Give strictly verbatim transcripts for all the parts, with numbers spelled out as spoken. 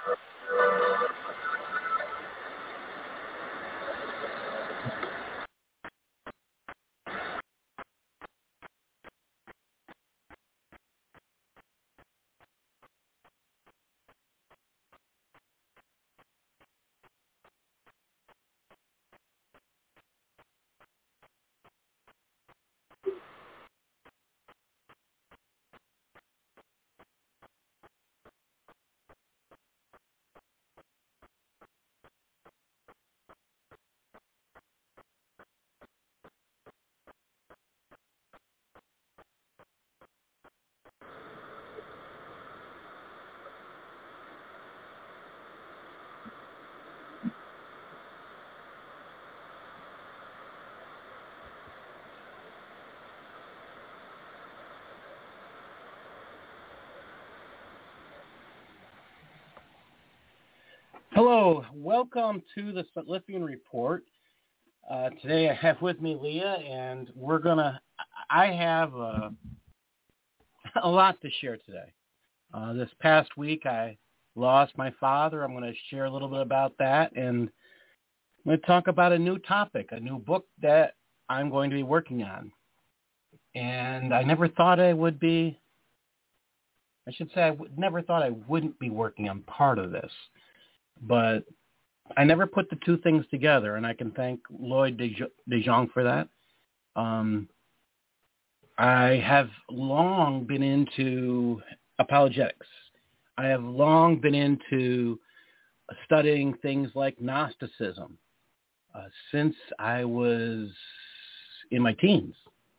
Hello, welcome to the Lithian Report. Uh, today I have with me Leah, and we're gonna. I have uh, a lot to share today. Uh, this past week I lost my father. I'm going to share a little bit about that, and I'm going to talk about a new topic, a new book that I'm going to be working on. And I never thought I would be. I should say I w- never thought I wouldn't be working on part of this. But I never put the two things together, and I can thank Lloyd DeJong for that. Um, I have long been into apologetics. I have long been into studying things like Gnosticism uh, since I was in my teens.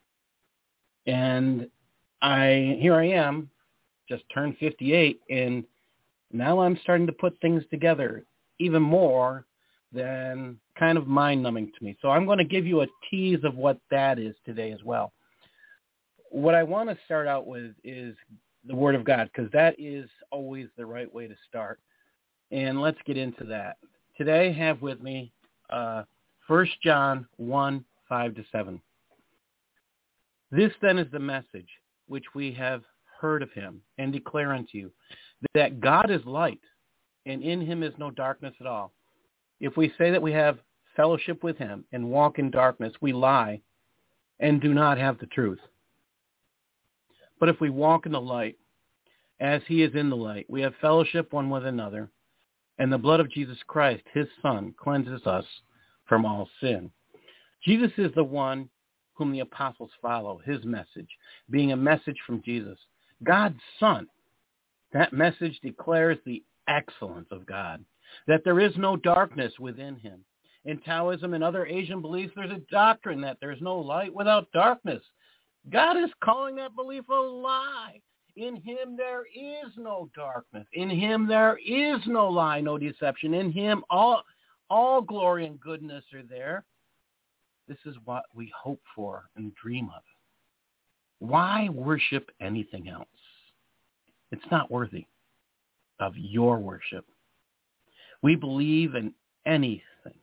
And I here I am, just turned fifty-eight, and now I'm starting to put things together even more than kind of mind-numbing to me. So I'm going to give you a tease of what that is today as well. What I want to start out with is the Word of God, because that is always the right way to start. And let's get into that. Today I have with me uh, First John one, five to seven. This then is the message which we have heard of him and declare unto you, that God is light, and in him is no darkness at all. If we say that we have fellowship with him and walk in darkness, we lie and do not have the truth. But if we walk in the light, as he is in the light, we have fellowship one with another, and the blood of Jesus Christ, his Son, cleanses us from all sin. Jesus is the one whom the apostles follow, his message, being a message from Jesus, God's Son. That message declares the excellence of God, that there is no darkness within him. In Taoism and other Asian beliefs, there's a doctrine that there's no light without darkness. God is calling that belief a lie. In him there is no darkness. In him there is no lie, no deception. In him all, all glory and goodness are there. This is what we hope for and dream of. Why worship anything else? It's not worthy of your worship. We believe in anything.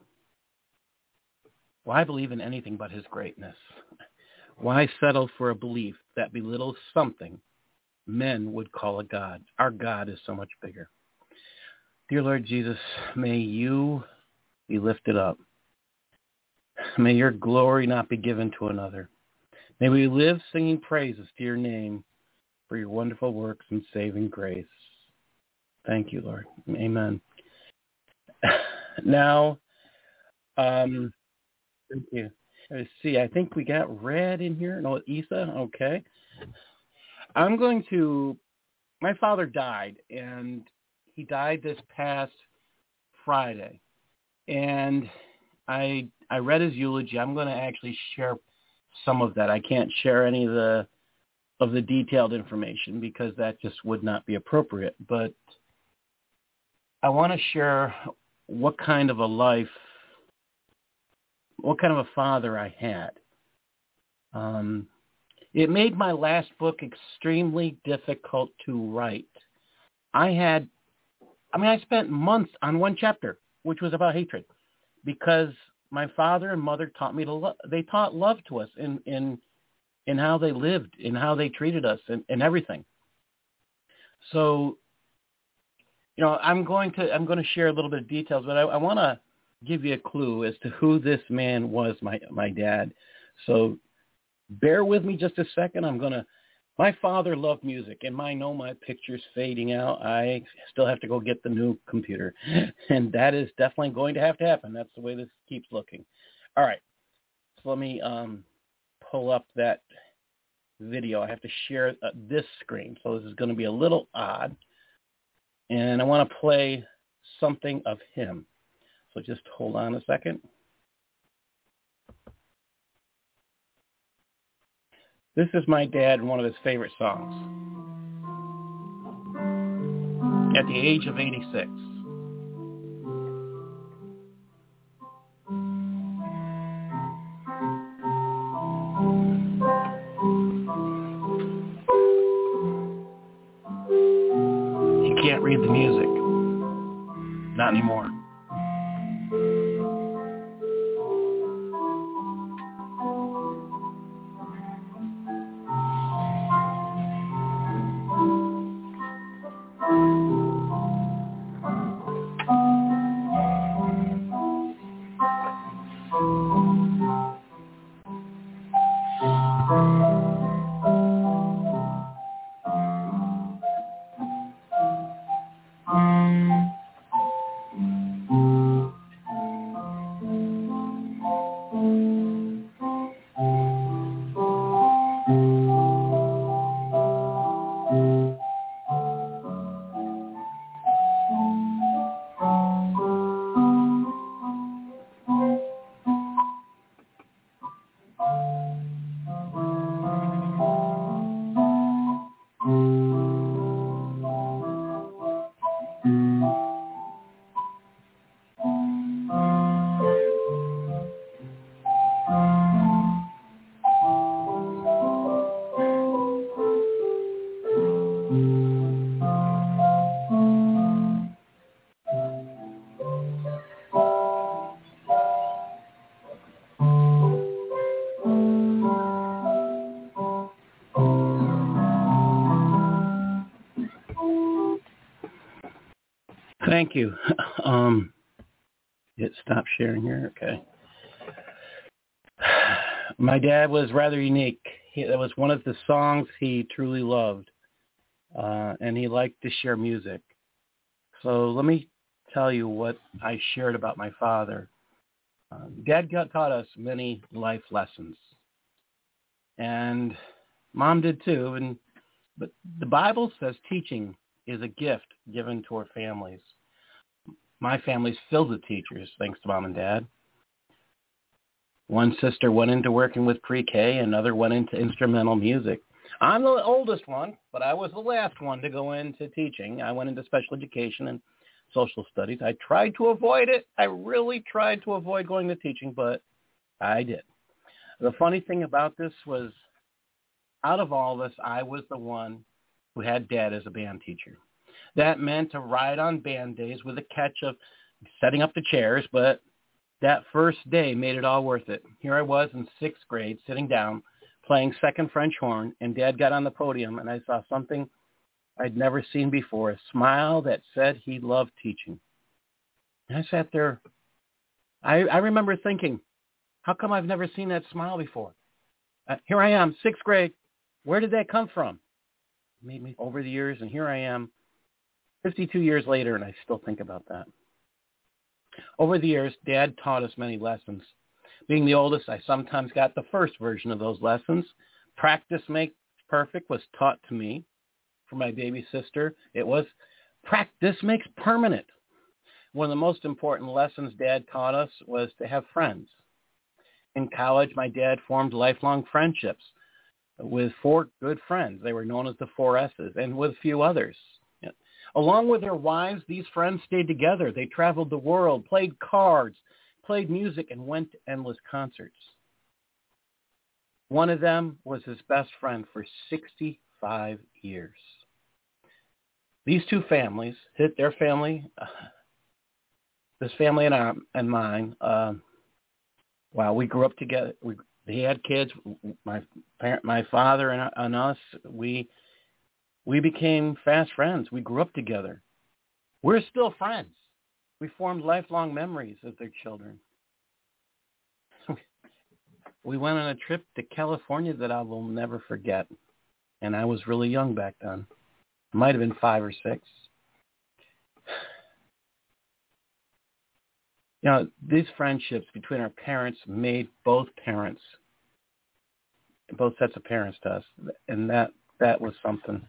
Why believe in anything but his greatness? Why settle for a belief that belittles something men would call a God? Our God is so much bigger. Dear Lord Jesus, may you be lifted up. May your glory not be given to another. May we live singing praises to your name for your wonderful works and saving grace. Thank you, Lord. Amen. Now, um, thank you. Let's see. I think we got Red in here. No, Isa. Okay. I'm going to. My father died, and he died this past Friday, and I I read his eulogy. I'm going to actually share some of that. I can't share any of the of the detailed information because that just would not be appropriate. But I want to share what kind of a life, what kind of a father I had. Um, it made my last book extremely difficult to write. I had, I mean, I spent months on one chapter, which was about hatred, because my father and mother taught me to love. They taught love to us in in in how they lived, in how they treated us, and, and everything. So you know, I'm going to I'm going to share a little bit of details, but I, I want to give you a clue as to who this man was, my my dad. So bear with me just a second. I'm going to. My father loved music, and I know my picture's fading out. I still have to go get the new computer, and that is definitely going to have to happen. That's the way this keeps looking. All right, so let me um, pull up that video. I have to share uh, this screen, so this is going to be a little odd, and I want to play something of him. So just hold on a second. This is my dad and one of his favorite songs. At the age of eighty-six. He can't read the music. Not anymore. Thank you. Um, it stopped sharing here. Okay. My dad was rather unique. He, that was one of the songs he truly loved, uh, and he liked to share music. So let me tell you what I shared about my father. Uh, Dad got, taught us many life lessons, and Mom did too. And but the Bible says teaching is a gift given to our families. My family's filled with teachers, thanks to Mom and Dad. One sister went into working with pre-K, another went into instrumental music. I'm the oldest one, but I was the last one to go into teaching. I went into special education and social studies. I tried to avoid it. I really tried to avoid going to teaching, but I did. The funny thing about this was, out of all of us, I was the one who had Dad as a band teacher. That meant to ride on band days with a catch of setting up the chairs, but that first day made it all worth it. Here I was in sixth grade, sitting down, playing second French horn, and Dad got on the podium, and I saw something I'd never seen before, a smile that said he loved teaching. And I sat there. I, I remember thinking, how come I've never seen that smile before? Uh, here I am, sixth grade. Where did that come from? It made me over the years, and here I am, fifty-two years later, and I still think about that. Over the years, Dad taught us many lessons. Being the oldest, I sometimes got the first version of those lessons. Practice makes perfect was taught to me. For my baby sister, it was practice makes permanent. One of the most important lessons Dad taught us was to have friends. In college, my dad formed lifelong friendships with four good friends. They were known as the four S's, and with a few others. Along with their wives, these friends stayed together. They traveled the world, played cards, played music, and went to endless concerts. One of them was his best friend for sixty-five years. These two families, their family, uh, this family and, our, and mine, uh, wow, we grew up together. We, they had kids. My parent, my father and, and us, we... We became fast friends. We grew up together. We're still friends. We formed lifelong memories as their children. We went on a trip to California that I will never forget. And I was really young back then. Might have been five or six. You know, these friendships between our parents made both parents, both sets of parents to us. And that, that was something.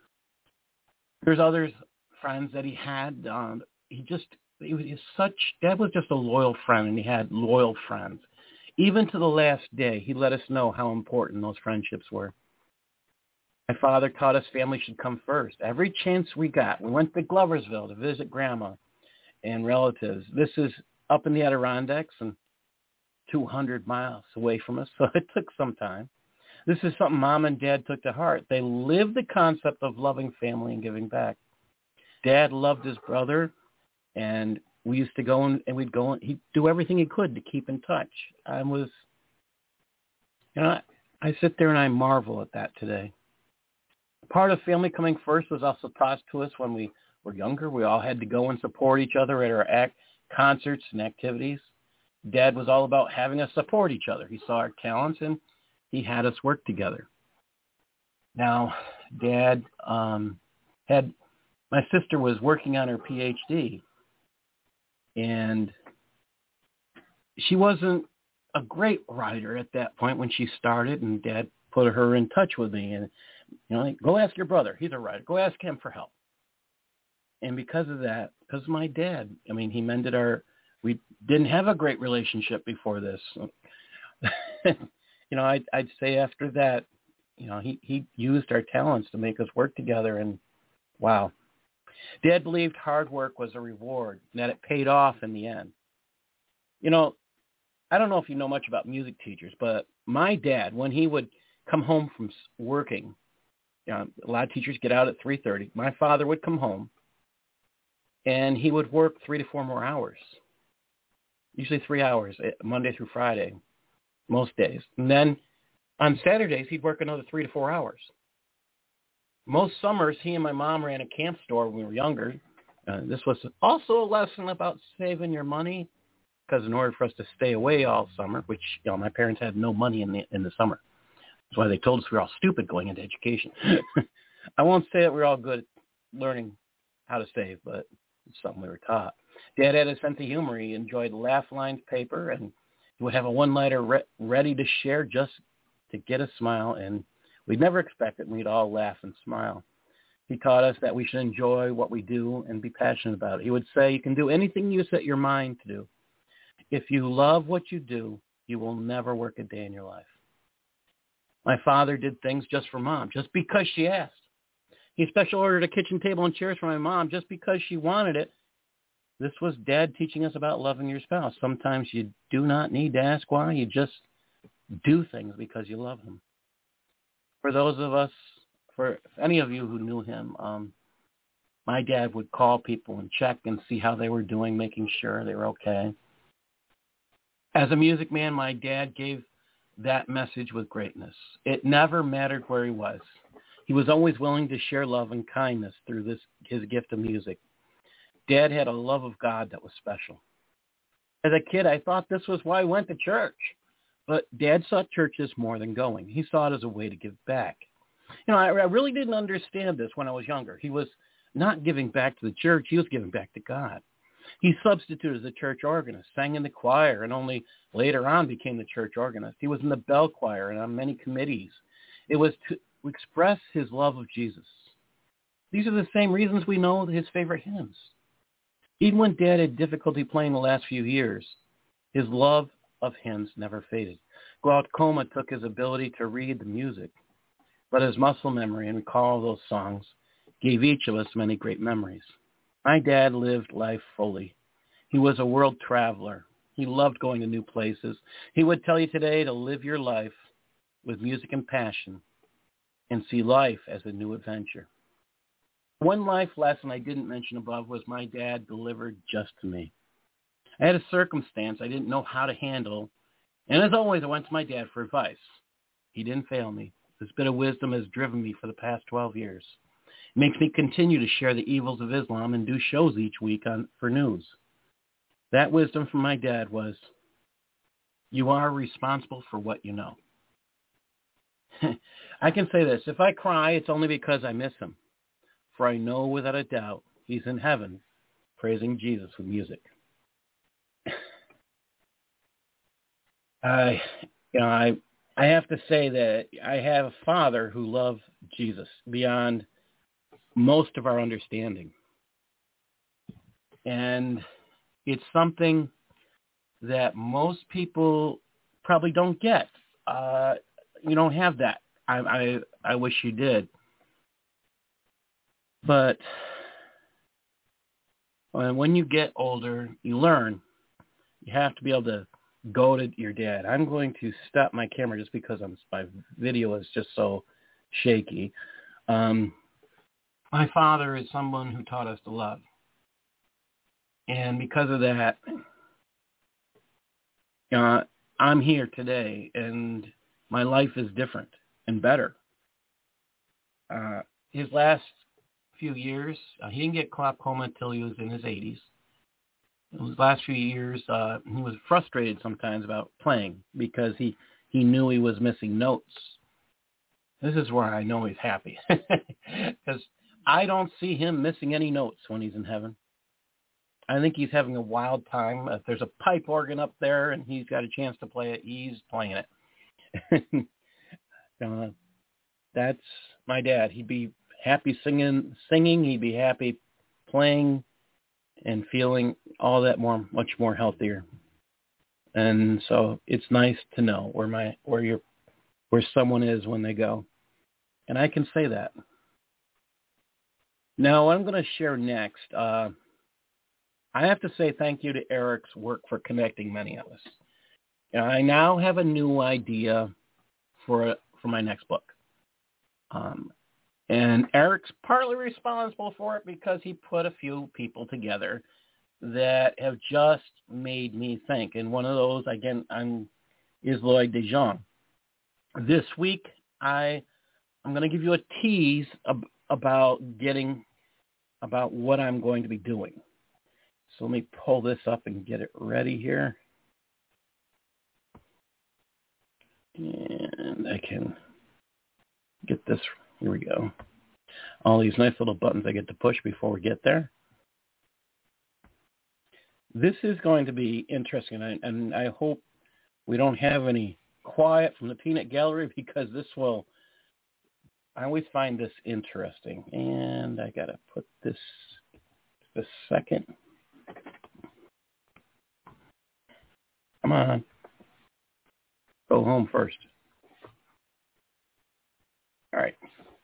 There's others, friends that he had. Um, he just, he was such, Dad was just a loyal friend, and he had loyal friends. Even to the last day, he let us know how important those friendships were. My father taught us family should come first. Every chance we got, we went to Gloversville to visit Grandma and relatives. This is up in the Adirondacks and two hundred miles away from us, so it took some time. This is something Mom and Dad took to heart. They lived the concept of loving family and giving back. Dad loved his brother, and we used to go and, and we'd go and he'd do everything he could to keep in touch. I was, you know, I, I sit there and I marvel at that today. Part of family coming first was also taught to us when we were younger. We all had to go and support each other at our act, concerts and activities. Dad was all about having us support each other. He saw our talents and he had us work together. Now, Dad um, had, my sister was working on her P H D, and she wasn't a great writer at that point when she started, and Dad put her in touch with me. And, you know, like, go ask your brother. He's a writer. Go ask him for help. And because of that, because of my dad, I mean, he mended our, we didn't have a great relationship before this. You know, I'd, I'd say after that, you know, he, he used our talents to make us work together, and wow. Dad believed hard work was a reward and that it paid off in the end. You know, I don't know if you know much about music teachers, but my dad, when he would come home from working, you know, a lot of teachers get out at three thirty. My father would come home, and he would work three to four more hours, usually three hours, Monday through Friday, most days. And then on Saturdays, he'd work another three to four hours. Most summers, he and my mom ran a camp store when we were younger. Uh, this was also a lesson about saving your money, because in order for us to stay away all summer, which, you know, my parents had no money in the in the summer. That's why they told us we were all stupid going into education. I won't say that we we're all good at learning how to save, but it's something we were taught. Dad had a sense of humor. He enjoyed laugh-lined paper, and he would have a one-liner re- ready to share just to get a smile, and we'd never expect it, and we'd all laugh and smile. He taught us that we should enjoy what we do and be passionate about it. He would say, you can do anything you set your mind to do. If you love what you do, you will never work a day in your life. My father did things just for Mom, just because she asked. He special ordered a kitchen table and chairs for my mom just because she wanted it. This was Dad teaching us about loving your spouse. Sometimes you do not need to ask why. You just do things because you love him. For those of us, for any of you who knew him, um, my dad would call people and check and see how they were doing, making sure they were okay. As a music man, my dad gave that message with greatness. It never mattered where he was. He was always willing to share love and kindness through this his gift of music. Dad had a love of God that was special. As a kid, I thought this was why I went to church. But Dad saw church as more than going. He saw it as a way to give back. You know, I, I really didn't understand this when I was younger. He was not giving back to the church. He was giving back to God. He substituted as a church organist, sang in the choir, and only later on became the church organist. He was in the bell choir and on many committees. It was to express his love of Jesus. These are the same reasons we know his favorite hymns. Even when Dad had difficulty playing the last few years, his love of hymns never faded. Glaucoma took his ability to read the music, but his muscle memory and recall those songs gave each of us many great memories. My dad lived life fully. He was a world traveler. He loved going to new places. He would tell you today to live your life with music and passion and see life as a new adventure. One life lesson I didn't mention above was my dad delivered just to me. I had a circumstance I didn't know how to handle, and as always, I went to my dad for advice. He didn't fail me. This bit of wisdom has driven me for the past twelve years. makes me continue to share the evils of Islam and do shows each week on for news. That wisdom from my dad was, you are responsible for what you know. I can say this, if I cry, it's only because I miss him. For I know without a doubt he's in heaven praising Jesus with music. I, you know, I, I have to say that I have a father who loved Jesus beyond most of our understanding. And it's something that most people probably don't get. Uh, you don't have that. I, I, I wish you did. But when you get older, you learn. You have to be able to go to your dad. I'm going to stop my camera just because I'm, my video is just so shaky. Um, my father is someone who taught us to love. And because of that, uh, I'm here today, and my life is different and better. Uh, his last few years, uh, he didn't get glaucoma until he was in his eighties. In his last few years, uh, he was frustrated sometimes about playing because he, he knew he was missing notes. This is where I know he's happy, because I don't see him missing any notes when he's in heaven. I think he's having a wild time. If there's a pipe organ up there and he's got a chance to play it, he's playing it. uh, that's my dad. He'd be happy singing, singing. He'd be happy playing and feeling all that more, much more healthier. And so it's nice to know where my, where your, where someone is when they go. And I can say that. Now, what I'm going to share next, uh, I have to say thank you to Eric's work for connecting many of us. I now have a new idea for for my next book. Um, and Eric's partly responsible for it because he put a few people together that have just made me think. And one of those, again, I'm, is Lloyd DeJong. This week, I, I'm going to give you a tease ab- about getting, about what I'm going to be doing. So let me pull this up and get it ready here. And I can get this. Here we go. All these nice little buttons I get to push before we get there. This is going to be interesting, and I, and I hope we don't have any quiet from the peanut gallery, because this will, I always find this interesting. And I got to put this a second. Come on. Go home first. All right.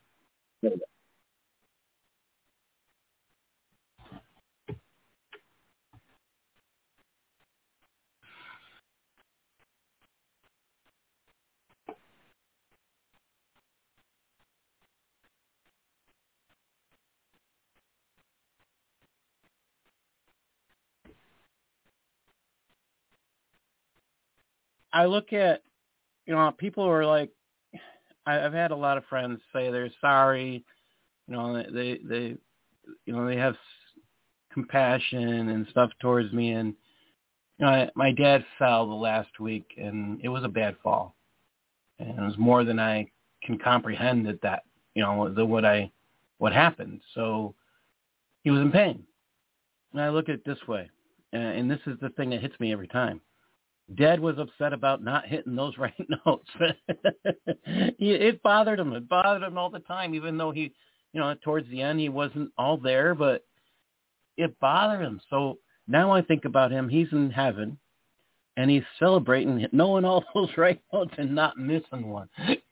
I look at, you know, people are like, I, I've had a lot of friends say they're sorry, you know, they, they, you know, they have compassion and stuff towards me. And, you know, I, my dad fell the last week, and it was a bad fall. And it was more than I can comprehend at that, you know, the, what I, what happened. So he was in pain. And I look at it this way, and, and this is the thing that hits me every time. Dad was upset about not hitting those right notes. It bothered him. It bothered him all the time, even though he, you know, towards the end he wasn't all there, but it bothered him. So now I think about him. He's in heaven, and he's celebrating knowing all those right notes and not missing one.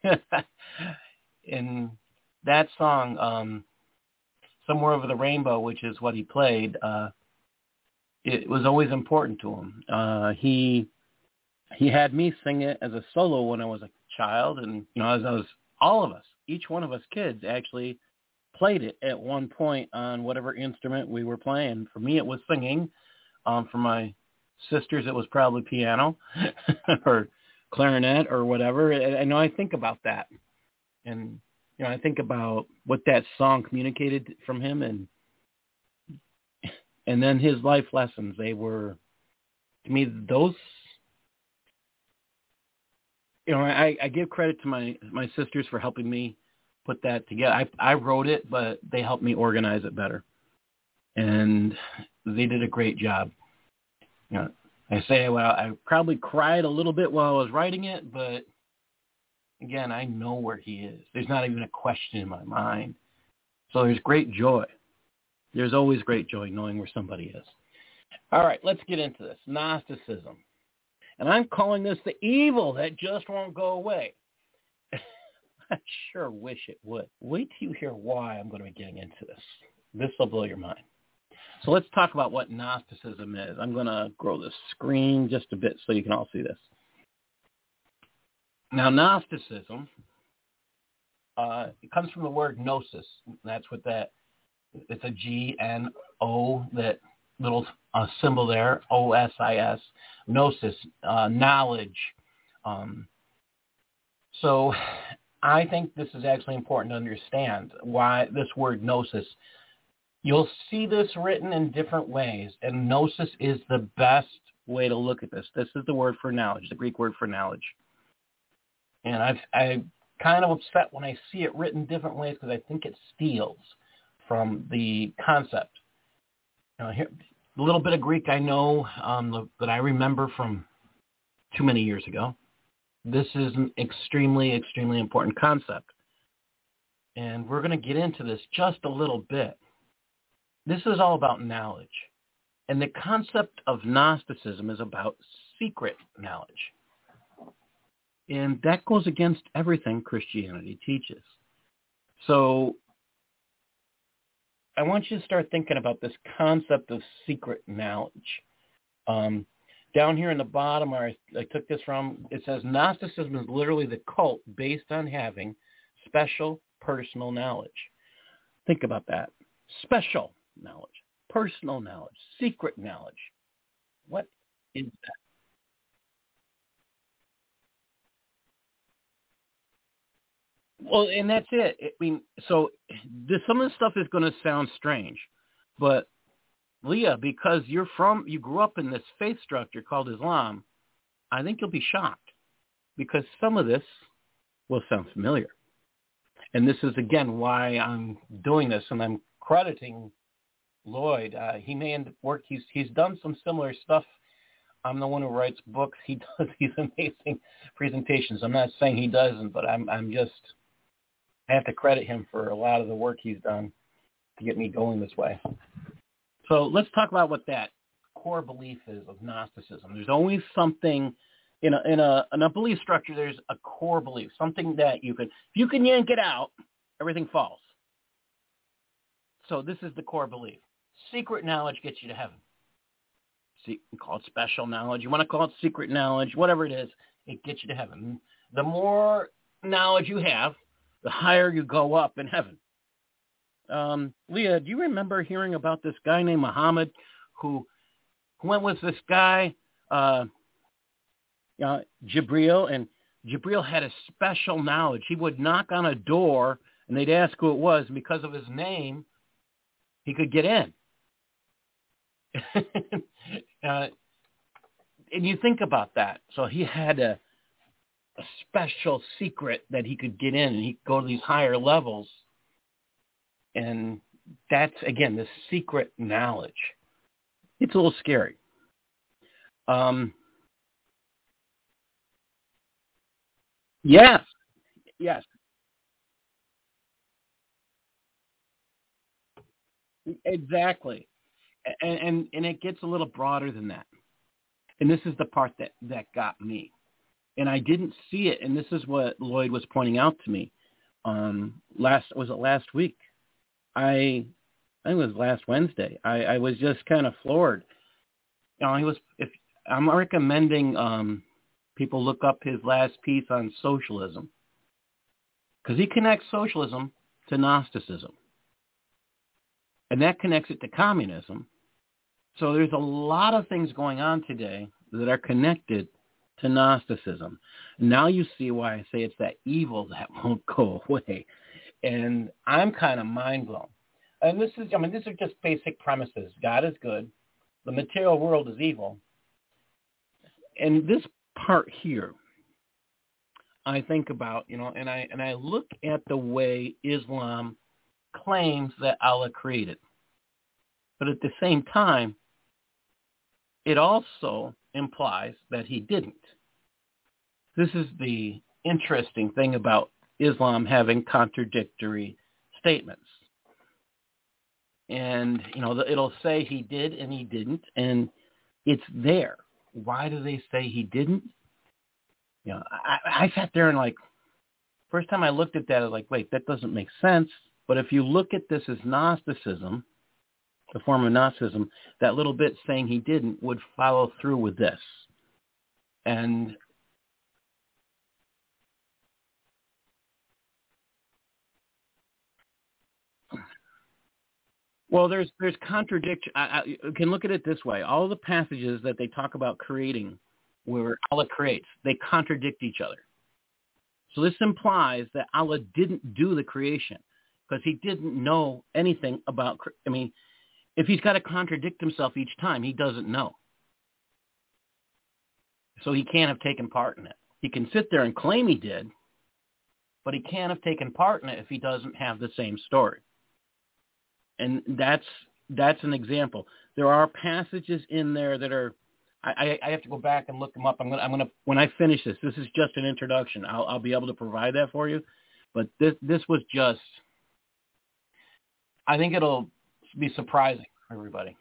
And that song, um, Somewhere Over the Rainbow, which is what he played, uh, it was always important to him. Uh, he he had me sing it as a solo when I was a child, and you know, as I was, all of us, each one of us kids actually played it at one point on whatever instrument we were playing. For me, it was singing. Um, for my sisters, it was probably piano or clarinet or whatever. I know I think about that. And You know, I think about what that song communicated from him, and and then his life lessons. They were, to me, those. You know, I, I give credit to my, my sisters for helping me put that together. I I wrote it, but they helped me organize it better, and they did a great job. You know, I say, well, I probably cried a little bit while I was writing it, but again, I know where he is. There's not even a question in my mind. So there's great joy. There's always great joy knowing where somebody is. All right, let's get into this. Gnosticism. And I'm calling this the evil that just won't go away. I sure wish it would. Wait till you hear why I'm going to be getting into this. This will blow your mind. So let's talk about what Gnosticism is. I'm going to grow the screen just a bit so you can all see this. Now, Gnosticism, uh, it comes from the word gnosis. That's what that, it's a G N O, that little uh, symbol there, O S I S, gnosis, uh, knowledge. Um, so I think this is actually important to understand why this word gnosis. You'll see this written in different ways, and gnosis is the best way to look at this. This is the word for knowledge, the Greek word for knowledge. And I've, I'm kind of upset when I see it written different ways because I think it steals from the concept. You know, here, a little bit of Greek I know um, that I remember from too many years ago. This is an extremely, extremely important concept. And we're going to get into this just a little bit. This is all about knowledge. And the concept of Gnosticism is about secret knowledge. And that goes against everything Christianity teaches. So I want you to start thinking about this concept of secret knowledge. Um, down here in the bottom where I, I took this from, it says Gnosticism is literally the cult based on having special personal knowledge. Think about that. Special knowledge, personal knowledge, secret knowledge. What is that? Well, and that's it. I mean, so this, some of this stuff is going to sound strange, but Leah, because you're from, you grew up in this faith structure called Islam, I think you'll be shocked because some of this will sound familiar. And this is, again, why I'm doing this, and I'm crediting Lloyd. Uh, he may end up work. He's he's done some similar stuff. I'm the one who writes books. He does these amazing presentations. I'm not saying he doesn't, but I'm I'm just, I have to credit him for a lot of the work he's done to get me going this way. So let's talk about what that core belief is of Gnosticism. There's always something in a in a in a belief structure. There's a core belief, something that you can, if you can yank it out, everything falls. So this is the core belief. Secret knowledge gets you to heaven. See, you call it special knowledge. You want to call it secret knowledge, whatever it is, it gets you to heaven. The more knowledge you have, the higher you go up in heaven. Um, Leah, do you remember hearing about this guy named Muhammad who, who went with this guy, uh, uh, Jibril, and Jibril had a special knowledge. He would knock on a door, and they'd ask who it was, and because of his name, he could get in. uh, and you think about that. So he had a, a special secret that he could get in, and he could go to these higher levels. And that's, again, the secret knowledge. It's a little scary. Um, yes, yes, exactly. And, and and it gets a little broader than that. And this is the part that, that got me. And I didn't see it. And this is what Lloyd was pointing out to me. Um, last was it last week? I I think it was last Wednesday. I, I was just kind of floored. You know, he was. If I'm recommending um, people look up his last piece on socialism, because he connects socialism to Gnosticism, and that connects it to communism. So there's a lot of things going on today that are connected to Gnosticism. Now you see why I say it's that evil that won't go away. And I'm kind of mind blown. And this is, I mean, these are just basic premises. God is good. The material world is evil. And this part here, I think about, you know, and I and I look at the way Islam claims that Allah created. But at the same time, it also implies that he didn't. This is the interesting thing about Islam having contradictory statements. And, you know, it'll say he did and he didn't, and it's there. Why do they say he didn't? You know, I, I sat there and, like, first time I looked at that, I was like, wait, that doesn't make sense. But if you look at this as Gnosticism, the form of Gnosticism, that little bit saying he didn't would follow through with this. And well, there's there's contradiction. I, I you can look at it this way. All the passages that they talk about creating, where Allah creates, they contradict each other. So this implies that Allah didn't do the creation because he didn't know anything about, I mean, if he's got to contradict himself each time, he doesn't know. So he can't have taken part in it. He can sit there and claim he did, but he can't have taken part in it if he doesn't have the same story. And that's that's an example. There are passages in there that are, I, I have to go back and look them up. I'm gonna I'm gonna when I finish this. This is just an introduction. I'll I'll be able to provide that for you. But this this was just, I think it'll be surprising for everybody.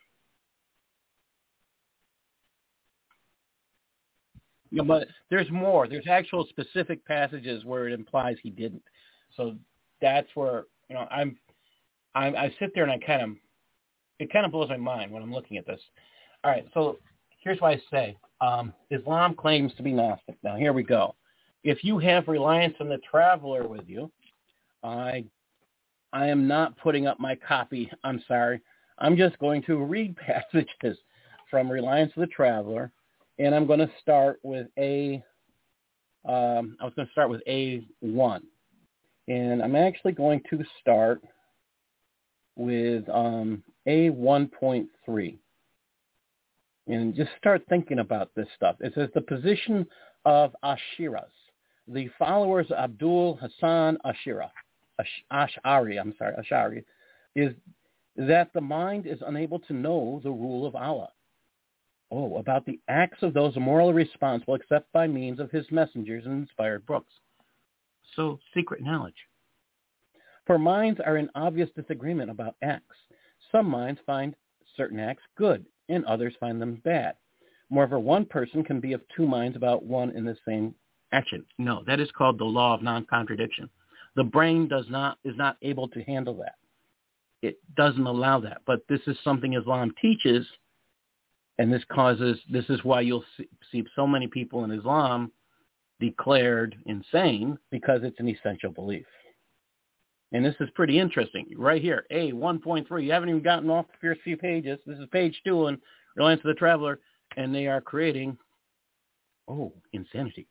Yeah, but there's more. There's actual specific passages where it implies he didn't. So that's where, you know, I'm I, I sit there and I kind of, it kind of blows my mind when I'm looking at this. All right, so here's what I say. Um, Islam claims to be Gnostic. Now, here we go. If you have Reliance on the Traveler with you, I, I am not putting up my copy. I'm sorry. I'm just going to read passages from Reliance on the Traveler, and I'm going to start with A, um, I was going to start with A one. And I'm actually going to start with um, A one point three. And just start thinking about this stuff. It says the position of Ashiras, the followers of Abdul Hassan Ashira, Ash, Ash'ari, I'm sorry, Ash'ari, is that the mind is unable to know the rule of Allah. Oh, about the acts of those morally responsible except by means of his messengers and inspired books. So, secret knowledge. For minds are in obvious disagreement about acts. Some minds find certain acts good, and others find them bad. Moreover, one person can be of two minds about one and the same action. No, that is called the law of non-contradiction. The brain does not is not able to handle that. It doesn't allow that. But this is something Islam teaches, and this causes, this is why you'll see, see so many people in Islam declared insane, because it's an essential belief. And this is pretty interesting. Right here, A one point three. You haven't even gotten off the first few pages. This is page two in Reliance of the Traveler, and they are creating, oh, insanity.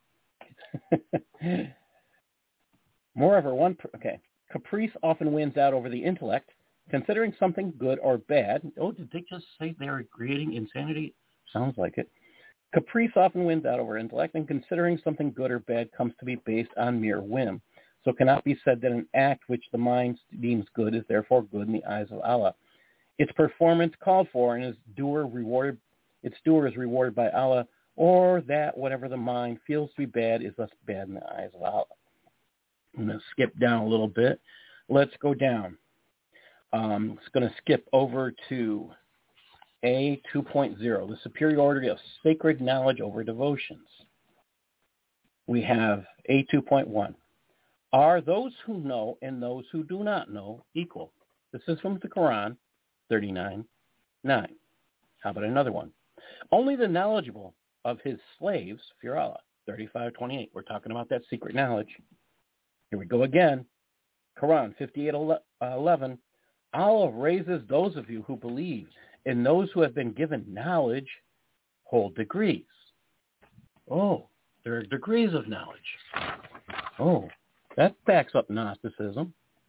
Moreover, one, okay, caprice often wins out over the intellect, considering something good or bad. Oh, did they just say they are creating insanity? Sounds like it. Caprice often wins out over intellect, and considering something good or bad comes to be based on mere whim. So it cannot be said that an act which the mind deems good is therefore good in the eyes of Allah. Its performance called for and its doer rewarded, its doer is rewarded by Allah, or that whatever the mind feels to be bad is thus bad in the eyes of Allah. I'm going to skip down a little bit. Let's go down. Um, it's going to skip over to A two point oh, the superiority of sacred knowledge over devotions. We have A two point one. Are those who know and those who do not know equal? This is from the Quran, thirty-nine nine. How about another one? Only the knowledgeable of his slaves fear Allah, thirty-five twenty-eight. We're talking about that secret knowledge. Here we go again. Quran, fifty-eight eleven. Allah raises those of you who believe, and those who have been given knowledge hold degrees. Oh, there are degrees of knowledge. Oh. That backs up Gnosticism.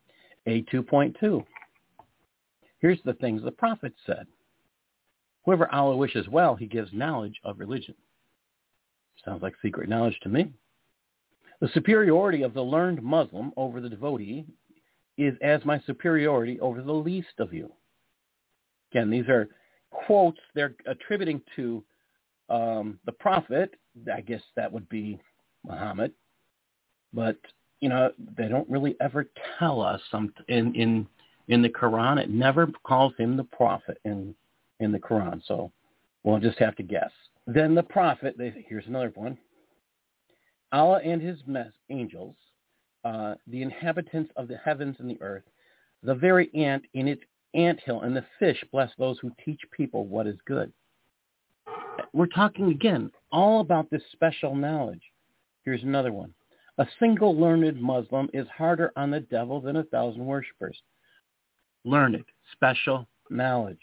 A two point two. Here's the things the prophet said. Whoever Allah wishes well, he gives knowledge of religion. Sounds like secret knowledge to me. The superiority of the learned Muslim over the devotee is as my superiority over the least of you. Again, these are quotes they're attributing to um, the prophet. I guess that would be Muhammad. But, you know, they don't really ever tell us some in, in, in the Quran. It never calls him the prophet in, in the Quran. So we'll just have to guess. Then the prophet, they, here's another one. Allah and his mes- angels, uh, the inhabitants of the heavens and the earth, the very ant in its anthill, and the fish bless those who teach people what is good. We're talking, again, all about this special knowledge. Here's another one. A single learned Muslim is harder on the devil than a thousand worshippers. Learned, special knowledge.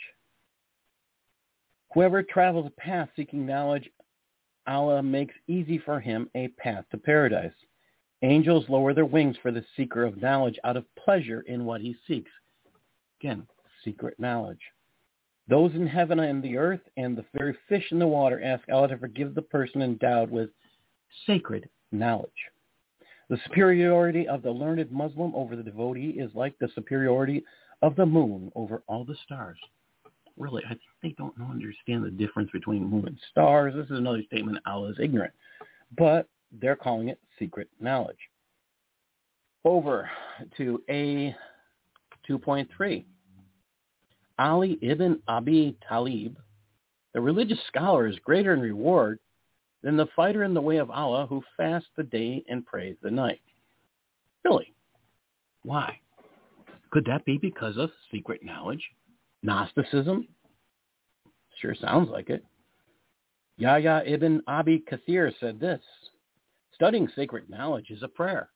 Whoever travels a path seeking knowledge, Allah makes easy for him a path to paradise. Angels lower their wings for the seeker of knowledge out of pleasure in what he seeks. Again, secret knowledge. Those in heaven and the earth and the very fish in the water ask Allah to forgive the person endowed with sacred knowledge. The superiority of the learned Muslim over the devotee is like the superiority of the moon over all the stars. Really, I think they don't understand the difference between moon and stars. This is another statement Allah is ignorant. But they're calling it secret knowledge. Over to A two point three. Ali ibn Abi Talib, the religious scholar, is greater in reward than the fighter in the way of Allah who fasts the day and prays the night. Really? Why? Could that be because of secret knowledge? Gnosticism? Sure sounds like it. Yahya ibn Abi Kathir said this, studying sacred knowledge is a prayer.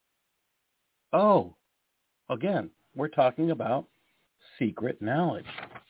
Oh, again, we're talking about secret knowledge.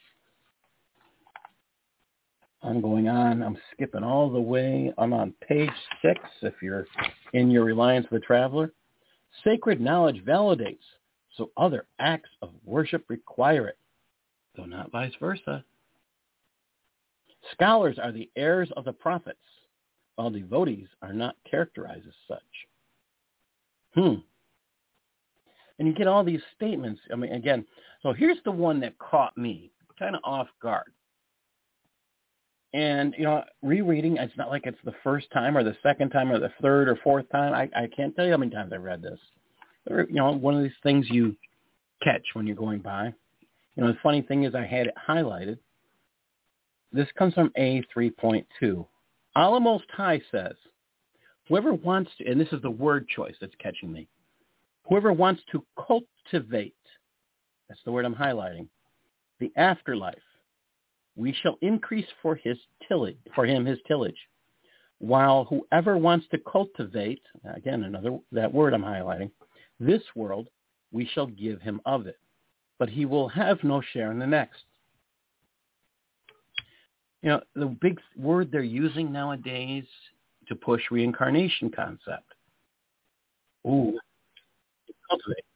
I'm going on. I'm skipping all the way. I'm on page six, if you're in your Reliance of the Traveler. Sacred knowledge validates, so other acts of worship require it, though not vice versa. Scholars are the heirs of the prophets, while devotees are not characterized as such. Hmm. And you get all these statements. I mean, again, so here's the one that caught me kind of off guard. And, you know, rereading, it's not like it's the first time or the second time or the third or fourth time. I, I can't tell you how many times I've read this. Or, you know, one of these things you catch when you're going by. You know, the funny thing is I had it highlighted. This comes from A three point two. Allah Most High says, whoever wants to, and this is the word choice that's catching me, whoever wants to cultivate, that's the word I'm highlighting, the afterlife, we shall increase for his tillage, for him his tillage. While whoever wants to cultivate, again, another that word I'm highlighting, this world, we shall give him of it, but he will have no share in the next. You know, the big word they're using nowadays to push reincarnation concept. Ooh, cultivate.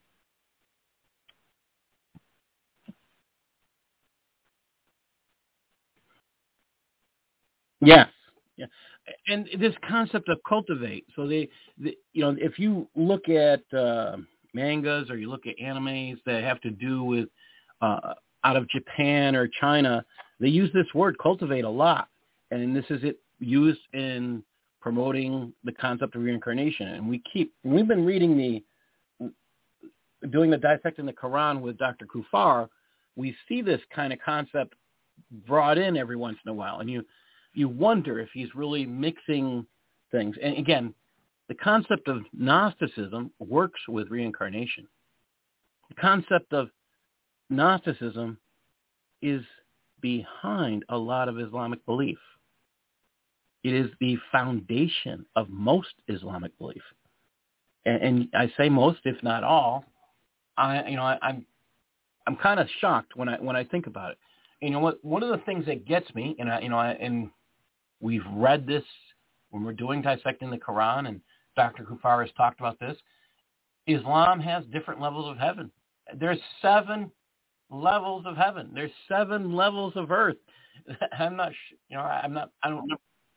Yes. Yeah. And this concept of cultivate. So they, the, you know, if you look at uh, mangas or you look at animes that have to do with uh, out of Japan or China, they use this word cultivate a lot. And this is it used in promoting the concept of reincarnation. And we keep, we've been reading the, doing the dissecting the Quran with Doctor Kufar, we see this kind of concept brought in every once in a while. And you, you wonder if he's really mixing things. And again, the concept of Gnosticism works with reincarnation. The concept of Gnosticism is behind a lot of Islamic belief. It is the foundation of most Islamic belief. And, and I say most, if not all. I, you know, I, I'm, I'm kind of shocked when I when I think about it. You know what? One of the things that gets me, and I, you know, I, and we've read this when we're doing dissecting the Quran, and Doctor Kufar has talked about this. Islam has different levels of heaven, There's seven levels of heaven. There's seven levels of earth. I'm not, you know, I'm not, I don't know.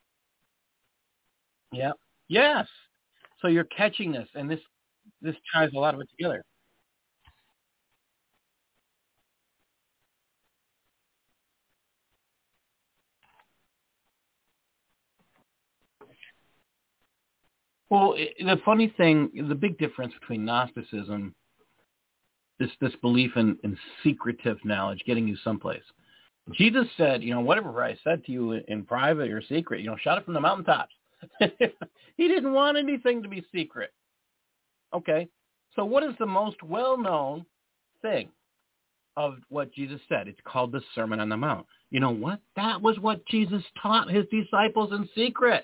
Yeah. Yes. So you're catching this, and this this ties a lot of it together. Well, I the funny thing, the big difference between Gnosticism, this this belief in, in secretive knowledge, getting you someplace. Jesus said, you know, whatever I said to you in, in private or secret, you know, shout it from the mountaintops. He didn't want anything to be secret. Okay. So what is the most well-known thing of what Jesus said? It's called the Sermon on the Mount. You know what? That was what Jesus taught his disciples in secret.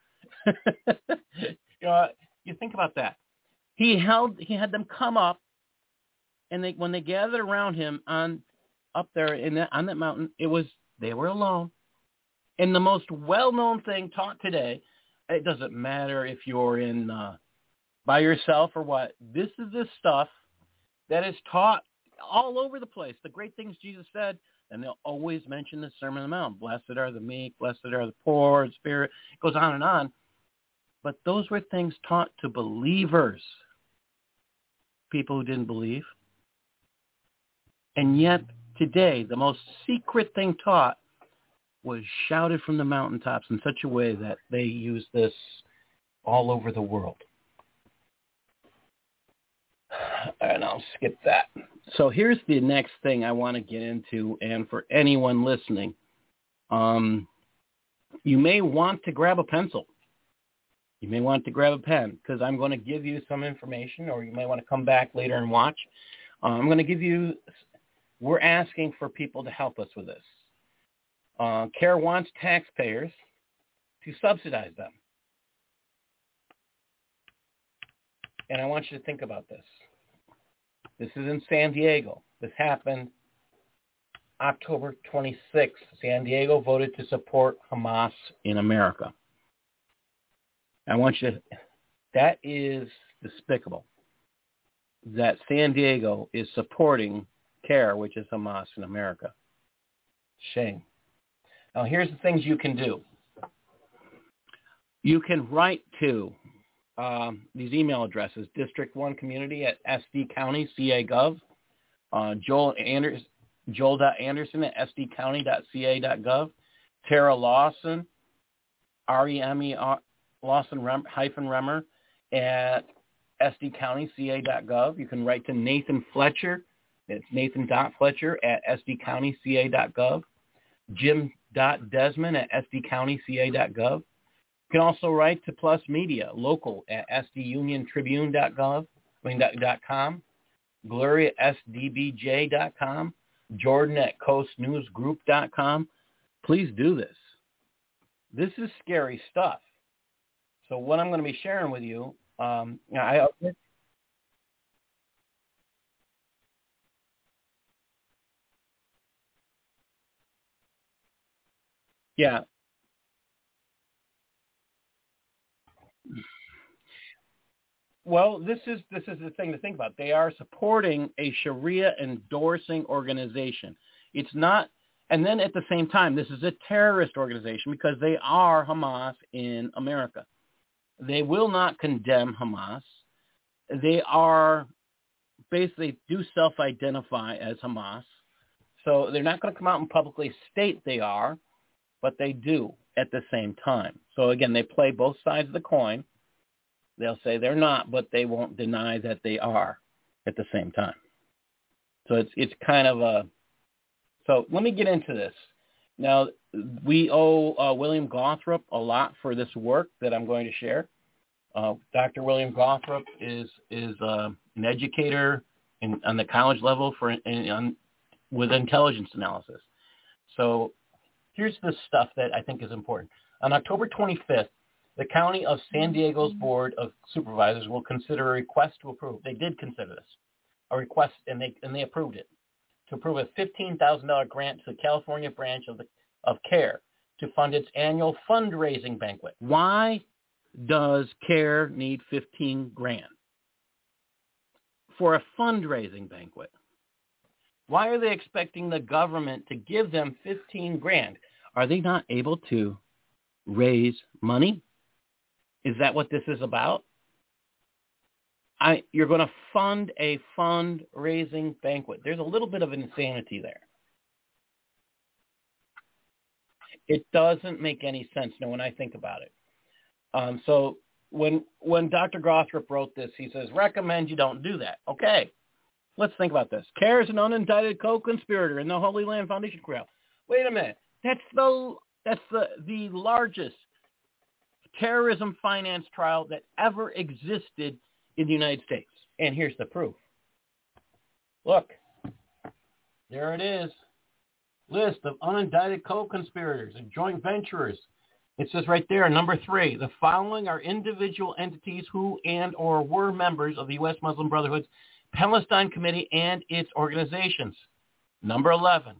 you know, you think about that. He held, he had them come up, and they, when they gathered around him on up there in that, on that mountain, it was they were alone. And the most well-known thing taught today, it doesn't matter if you're in uh, by yourself or what. This is this stuff that is taught all over the place. The great things Jesus said, and they'll always mention the Sermon on the Mount. Blessed are the meek, blessed are the poor in spirit. It goes on and on. But those were things taught to believers, people who didn't believe. And yet today, the most secret thing taught was shouted from the mountaintops in such a way that they use this all over the world. And I'll skip that. So here's the next thing I want to get into, and for anyone listening, um, you may want to grab a pencil. You may want to grab a pen, because I'm going to give you some information, or you may want to come back later and watch. Uh, I'm going to give you, we're asking for people to help us with this. Uh, CARE wants taxpayers to subsidize them. And I want you to think about this. This is in San Diego. This happened October twenty-sixth. San Diego voted to support Hamas in America. I want you to, that is despicable, that San Diego is supporting CARE, which is Hamas in America. Shame. Now, here's the things you can do. You can write to um, these email addresses: District one Community at S D County C A dot gov, uh, Joel Anders, Joel.Anderson at S D County dot C A dot gov, Tara Lawson, R E M E R, Lawson Rem, hyphen Remmer at S D County C A dot gov. You can write to Nathan Fletcher. It's Nathan.Fletcher at S D County C A dot gov. Jim.Desmond at S D County C A dot gov. You can also write to Plus Media, local at S D Union Tribune dot gov, I mean, dot, dot com, Gloria at S D B J dot com, Jordan at Coast News Group dot com. Please do this. This is scary stuff. So what I'm going to be sharing with you, um, I, yeah. Well, this is this is the thing to think about. They are supporting a Sharia endorsing organization. It's not, and then at the same time, this is a terrorist organization because they are Hamas in America. They will not condemn Hamas. They are basically do self-identify as Hamas. So they're not going to come out and publicly state they are, but they do at the same time. So again, they play both sides of the coin. They'll say they're not, but they won't deny that they are at the same time. So it's it's kind of a, so let me get into this. Now, we owe uh, William Gawthrop a lot for this work that I'm going to share. Uh, Doctor William Gawthrop is is uh, an educator in, on the college level for in, on, with intelligence analysis. So here's the stuff that I think is important. On October twenty-fifth, the County of San Diego's Board of Supervisors will consider a request to approve. They did consider this, a request, and they and they approved it, to approve a fifteen thousand dollars grant to the California branch of the of CARE to fund its annual fundraising banquet. Why does CARE need fifteen grand? for a fundraising banquet. Why are they expecting the government to give them fifteen grand? Are they not able to raise money? Is that what this is about? I, you're going to fund a fundraising banquet. There's a little bit of insanity there. It doesn't make any sense now when I think about it. Um, so when when Doctor Gothrop wrote this, he says, recommend you don't do that. Okay, let's think about this. CARE is an unindicted co-conspirator in the Holy Land Foundation trial. Wait a minute. That's the that's the, the largest terrorism finance trial that ever existed in the United States. And here's the proof. Look, there it is. List of unindicted co-conspirators and joint venturers. It says right there, number three, the following are individual entities who and or were members of the U S Muslim Brotherhood's Palestine Committee and its organizations. Number eleven.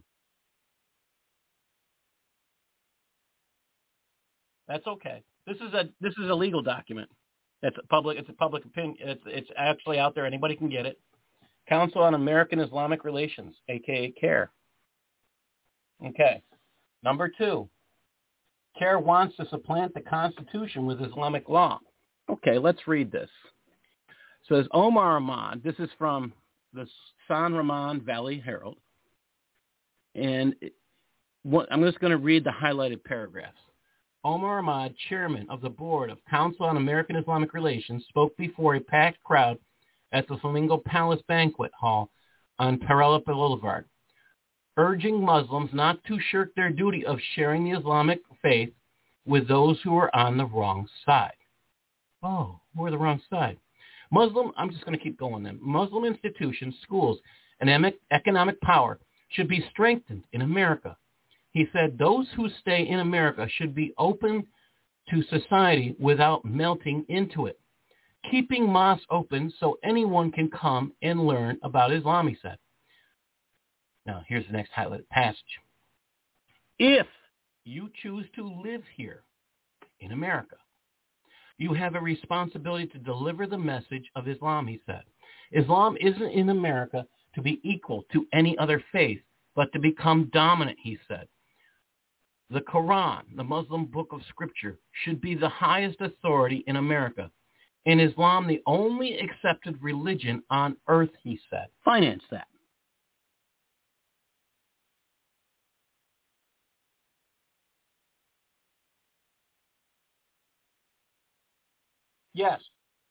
That's okay. This is a this is a legal document. It's a public. It's a public opinion. It's it's actually out there. Anybody can get it. Council on American Islamic Relations, aka CARE. Okay. Number two. CARE wants to supplant the Constitution with Islamic law. Okay, let's read this. It says Omar Ahmad. This is from the San Ramon Valley Herald, and it, what, I'm just going to read the highlighted paragraphs. Omar Ahmad, chairman of the board of Council on American Islamic Relations, spoke before a packed crowd at the Flamingo Palace Banquet Hall on Perella Boulevard, urging Muslims not to shirk their duty of sharing the Islamic faith with those who are on the wrong side. Oh, we're the wrong side. Muslim, I'm just going to keep going then. Muslim institutions, schools, and economic power should be strengthened in America. He said those who stay in America should be open to society without melting into it, keeping mosques open so anyone can come and learn about Islam, he said. Now, here's the next highlighted passage. If you choose to live here in America, you have a responsibility to deliver the message of Islam, he said. Islam isn't in America to be equal to any other faith, but to become dominant, he said. The Quran, the Muslim book of scripture, should be the highest authority in America. In Islam, the only accepted religion on earth, he said. Finance that. Yes.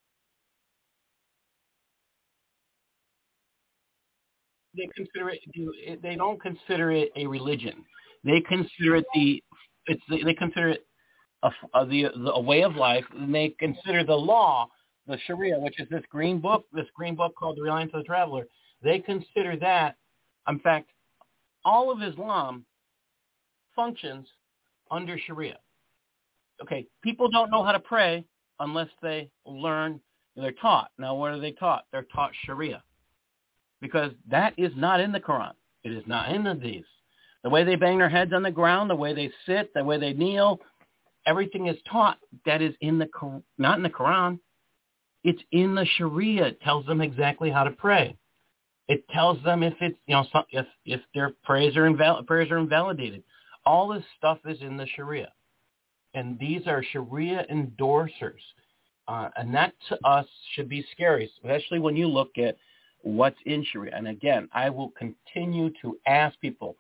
They consider it. They don't consider it a religion. They consider it the. It's they consider it a, a the, the a way of life, and they consider the law, the Sharia, which is this green book, this green book called the Reliance of the Traveler. They consider that, in fact, all of Islam functions under Sharia. Okay, people don't know how to pray unless they learn. They're taught. Now, what are they taught? They're taught Sharia. Because that is not in the Quran. It is not in the Hadith. The way they bang their heads on the ground, the way they sit, the way they kneel, everything is taught that is in the not in the Quran. It's in the Sharia. It tells them exactly how to pray. It tells them if it's you know if if their prayers are inval- prayers are invalidated. All this stuff is in the Sharia, and these are Sharia endorsers, uh, and that to us should be scary, especially when you look at what's in Sharia. And again, I will continue to ask people,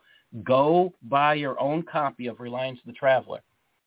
go buy your own copy of Reliance of the Traveler.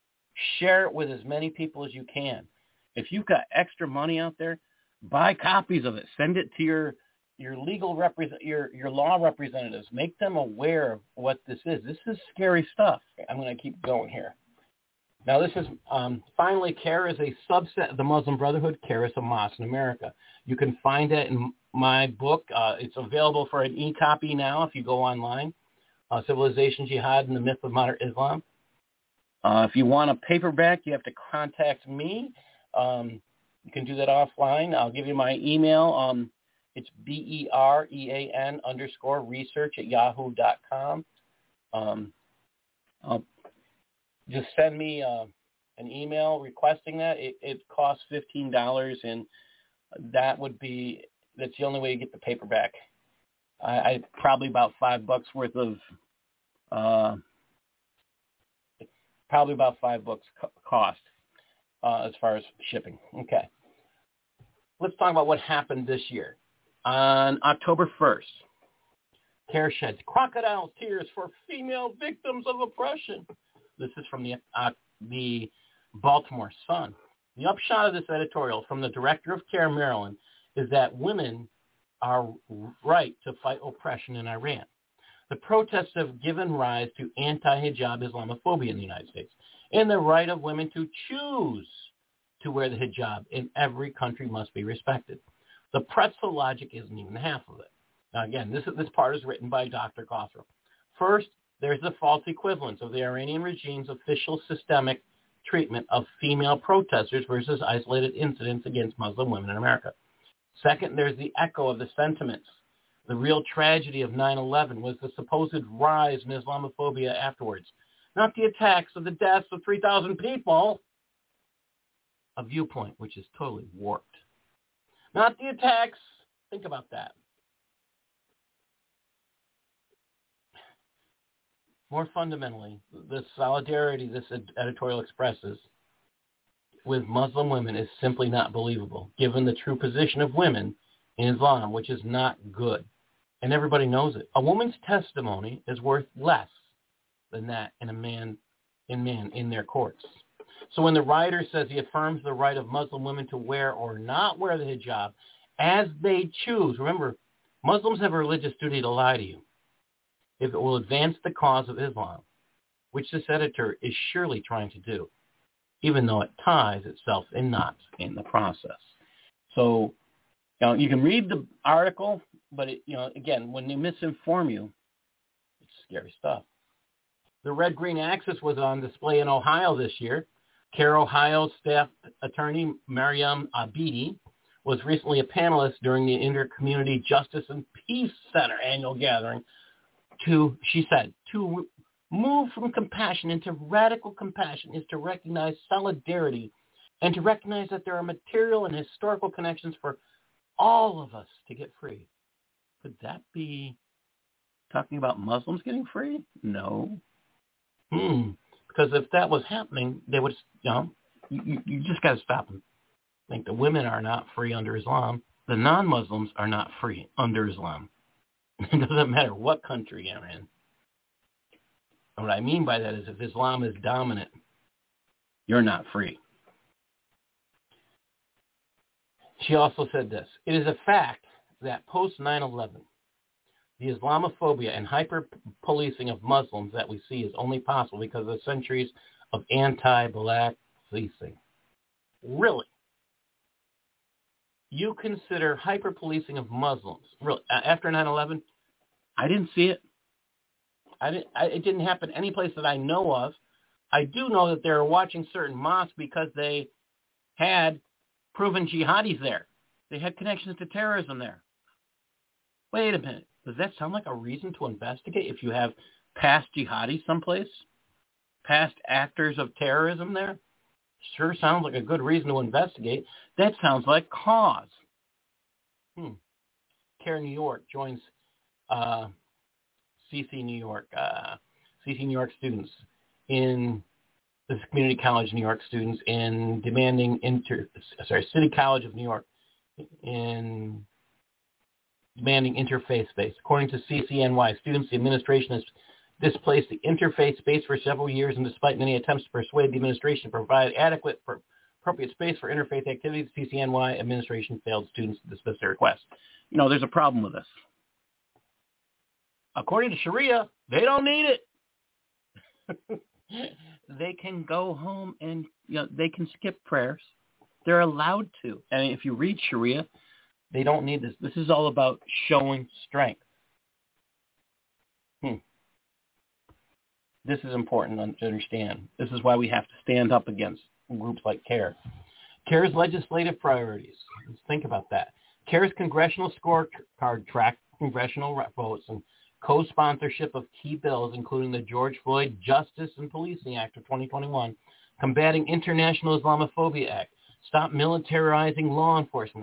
Share it with as many people as you can. If you've got extra money out there, buy copies of it. Send it to your your legal represent your your law representatives. Make them aware of what this is. This is scary stuff. I'm going to keep going here. Now, this is, um, finally, CARE is a subset of the Muslim Brotherhood. CARE is a mosque in America. You can find it in my book. Uh, it's available for an e-copy now if you go online, uh, Civilization, Jihad, and the Myth of Modern Islam. Uh, if you want a paperback, you have to contact me. Um, you can do that offline. I'll give you my email. Um, it's B-E-R-E-A-N underscore research at yahoo dot com. Um, I'll Just send me uh, an email requesting that. It, it costs fifteen dollars, and that would be that's the only way you get the paperback. I, I probably about five bucks worth of, uh, probably about five bucks co- cost uh, as far as shipping. Okay. Let's talk about what happened this year. On October first, CARE sheds crocodile tears for female victims of oppression. This is from the uh, the Baltimore Sun. The upshot of this editorial from the director of CARE Maryland is that women are right to fight oppression in Iran. The protests have given rise to anti-hijab Islamophobia in the United States and the right of women to choose to wear the hijab in every country must be respected. The pretzel logic isn't even half of it. Now, again, this, this part is written by Doctor Gothrop. First, there's the false equivalence of the Iranian regime's official systemic treatment of female protesters versus isolated incidents against Muslim women in America. Second, there's the echo of the sentiments. The real tragedy of nine eleven was the supposed rise in Islamophobia afterwards, not the attacks of the deaths of three thousand people, a viewpoint which is totally warped. Not the attacks, think about that. More fundamentally, the solidarity this editorial expresses with Muslim women is simply not believable, given the true position of women in Islam, which is not good. And everybody knows it. A woman's testimony is worth less than that in a man in man in their courts. So when the writer says he affirms the right of Muslim women to wear or not wear the hijab as they choose, remember, Muslims have a religious duty to lie to you if it will advance the cause of Islam, which this editor is surely trying to do, even though it ties itself in knots in the process. So, you know, you can read the article, but, it, you know, again, when they misinform you, it's scary stuff. The Red-Green Axis was on display in Ohio this year. CARE Ohio staff attorney Mariam Abidi was recently a panelist during the Inter-Community Justice and Peace Center annual gathering to, she said, to move from compassion into radical compassion is to recognize solidarity and to recognize that there are material and historical connections for all of us to get free. Could that be talking about Muslims getting free? No. Hmm. Because if that was happening, they would, you know, you, you just got to stop them. I think the women are not free under Islam. The non-Muslims are not free under Islam. It doesn't matter what country you're in. What I mean by that is if Islam is dominant, you're not free. She also said this: it is a fact that post nine eleven, the Islamophobia and hyper-policing of Muslims that we see is only possible because of the centuries of anti-black policing. Really? You consider hyper-policing of Muslims, really, after nine eleven? I didn't see it. I didn't, I, it didn't happen any place that I know of. I do know that they were watching certain mosques because they had proven jihadis there. They had connections to terrorism there. Wait a minute. Does that sound like a reason to investigate if you have past jihadis someplace? Past actors of terrorism there? Sure sounds like a good reason to investigate. That sounds like cause. Hmm. CARE New York joins uh, C C New York, uh, C C New York students in this Community College New York students in demanding inter, sorry, City College of New York in demanding interfaith space. According to C C N Y students, the administration has displaced the interfaith space for several years, and despite many attempts to persuade the administration to provide adequate for appropriate space for interfaith activities, the C C N Y administration failed students to dismiss their request. You know, there's a problem with this. According to Sharia, they don't need it. They can go home and, you know, they can skip prayers. They're allowed to. And if you read Sharia, they don't need this. This is all about showing strength. Hmm. This is important to understand. This is why we have to stand up against groups like CARE. CARE's legislative priorities. Let's think about that. CARE's congressional scorecard tracked congressional votes and co-sponsorship of key bills, including the George Floyd Justice and Policing Act of twenty twenty-one, Combating International Islamophobia Act, Stop Militarizing Law Enforcement Act,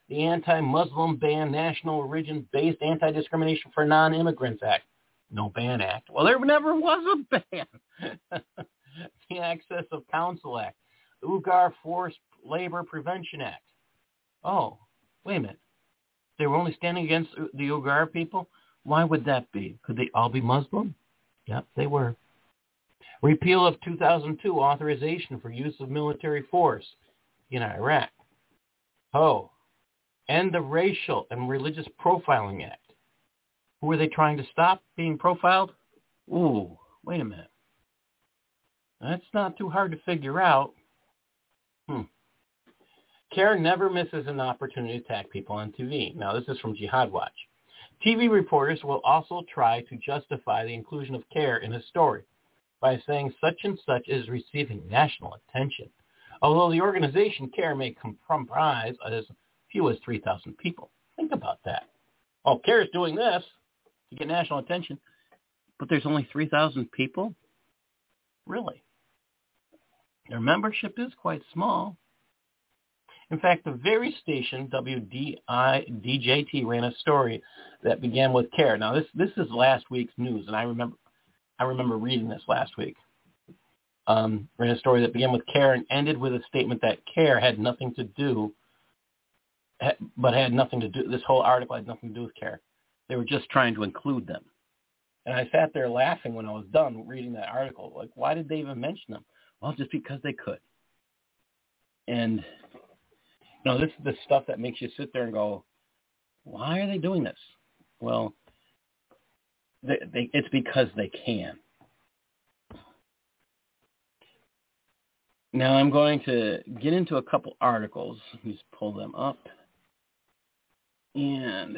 the Anti-Muslim Ban National Origin-Based Anti-Discrimination for Non-Immigrants Act. No ban act. Well, there never was a ban. The Access of Counsel Act. The Uyghur Forced Labor Prevention Act. Oh, wait a minute. They were only standing against the Uyghur people? Why would that be? Could they all be Muslim? Yep, they were. Repeal of two thousand two authorization for use of military force in Iraq. Oh, and the Racial and Religious Profiling Act. Who were they trying to stop being profiled? Ooh, wait a minute. That's not too hard to figure out. Hmm. CARE never misses an opportunity to attack people on T V. Now, this is from Jihad Watch. T V reporters will also try to justify the inclusion of CARE in a story by saying such and such is receiving national attention, although the organization CARE may comprise as few as three thousand people. Think about that. Oh, CARE is doing this to get national attention, but there's only three thousand people? Really? Their membership is quite small. In fact, the very station, W D J T, ran a story that began with CARE. Now, this, this is last week's news, and I remember I remember reading this last week. Um, ran a story that began with CARE and ended with a statement that CARE had nothing to do, but had nothing to do, this whole article had nothing to do with CARE. They were just trying to include them. And I sat there laughing when I was done reading that article. Like, why did they even mention them? Well, just because they could. And, you know, this is the stuff that makes you sit there and go, why are they doing this? Well, they, they, it's because they can. Now I'm going to get into a couple articles. Let me just pull them up. And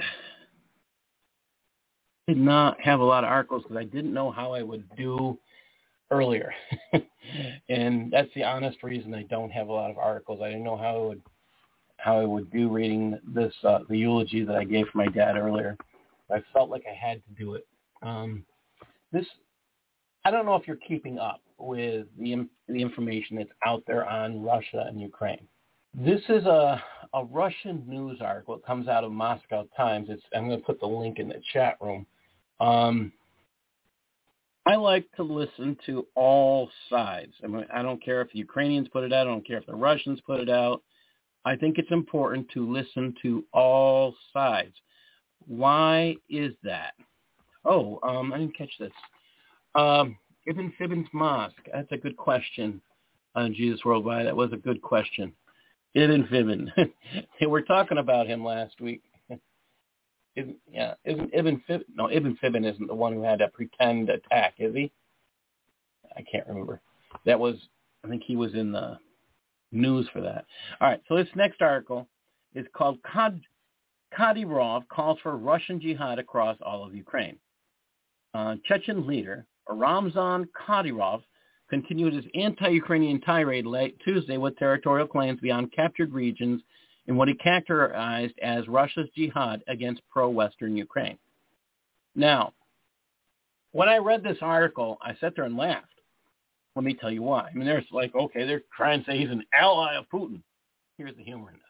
I did not have a lot of articles because I didn't know how I would do earlier. And that's the honest reason I don't have a lot of articles. I didn't know how I would how I would do reading this uh, the eulogy that I gave for my dad earlier. I felt like I had to do it. Um, this I don't know if you're keeping up with the the information that's out there on Russia and Ukraine. This is a a Russian news article. It comes out of Moscow Times. It's I'm going to put the link in the chat room. Um, I like to listen to all sides. I mean, I don't care if the Ukrainians put it out. I don't care if the Russians put it out. I think it's important to listen to all sides. Why is that? Oh, um, I didn't catch this. Um, Ibn Fibben's mosque. That's a good question on Jesus Worldwide. That was a good question. Ibn Fibben. They were talking about him last week. Ibn, yeah, Ibn, Ibn Fibben. No, Ibn Fibben isn't the one who had a pretend attack, is he? I can't remember. That was, I think he was in the news for that. All right, so this next article is called Kad- Kadyrov calls for Russian jihad across all of Ukraine. Uh, Chechen leader Ramzan Kadyrov continued his anti-Ukrainian tirade late Tuesday with territorial claims beyond captured regions in what he characterized as Russia's jihad against pro-Western Ukraine. Now, when I read this article, I sat there and laughed. Let me tell you why. I mean, there's like, okay, they're trying to say he's an ally of Putin. Here's the humor in this.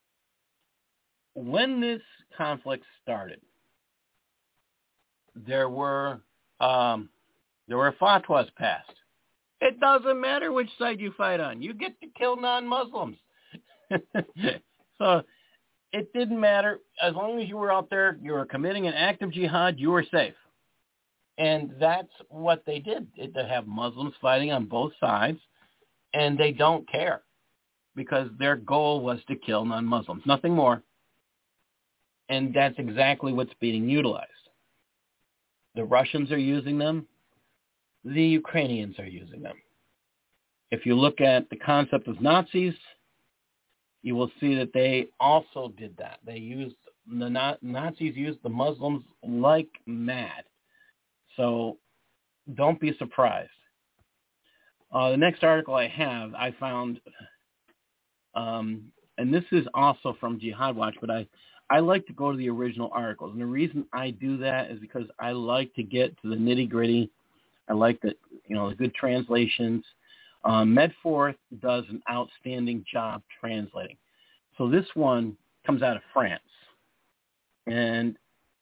When this conflict started, there were um, there were fatwas passed. It doesn't matter which side you fight on. You get to kill non-Muslims. So it didn't matter. As long as you were out there, you were committing an act of jihad, you were safe. And that's what they did. They have Muslims fighting on both sides, and they don't care because their goal was to kill non-Muslims, nothing more. And that's exactly what's being utilized. The Russians are using them. The Ukrainians are using them. If you look at the concept of Nazis, you will see that they also did that. They used the Nazis used the Muslims like mad. So don't be surprised. Uh, the next article I have, I found, um, and this is also from Jihad Watch, but I, I like to go to the original articles. And the reason I do that is because I like to get to the nitty-gritty. I like the, you know, the good translations. Um, Medforth does an outstanding job translating. So this one comes out of France. And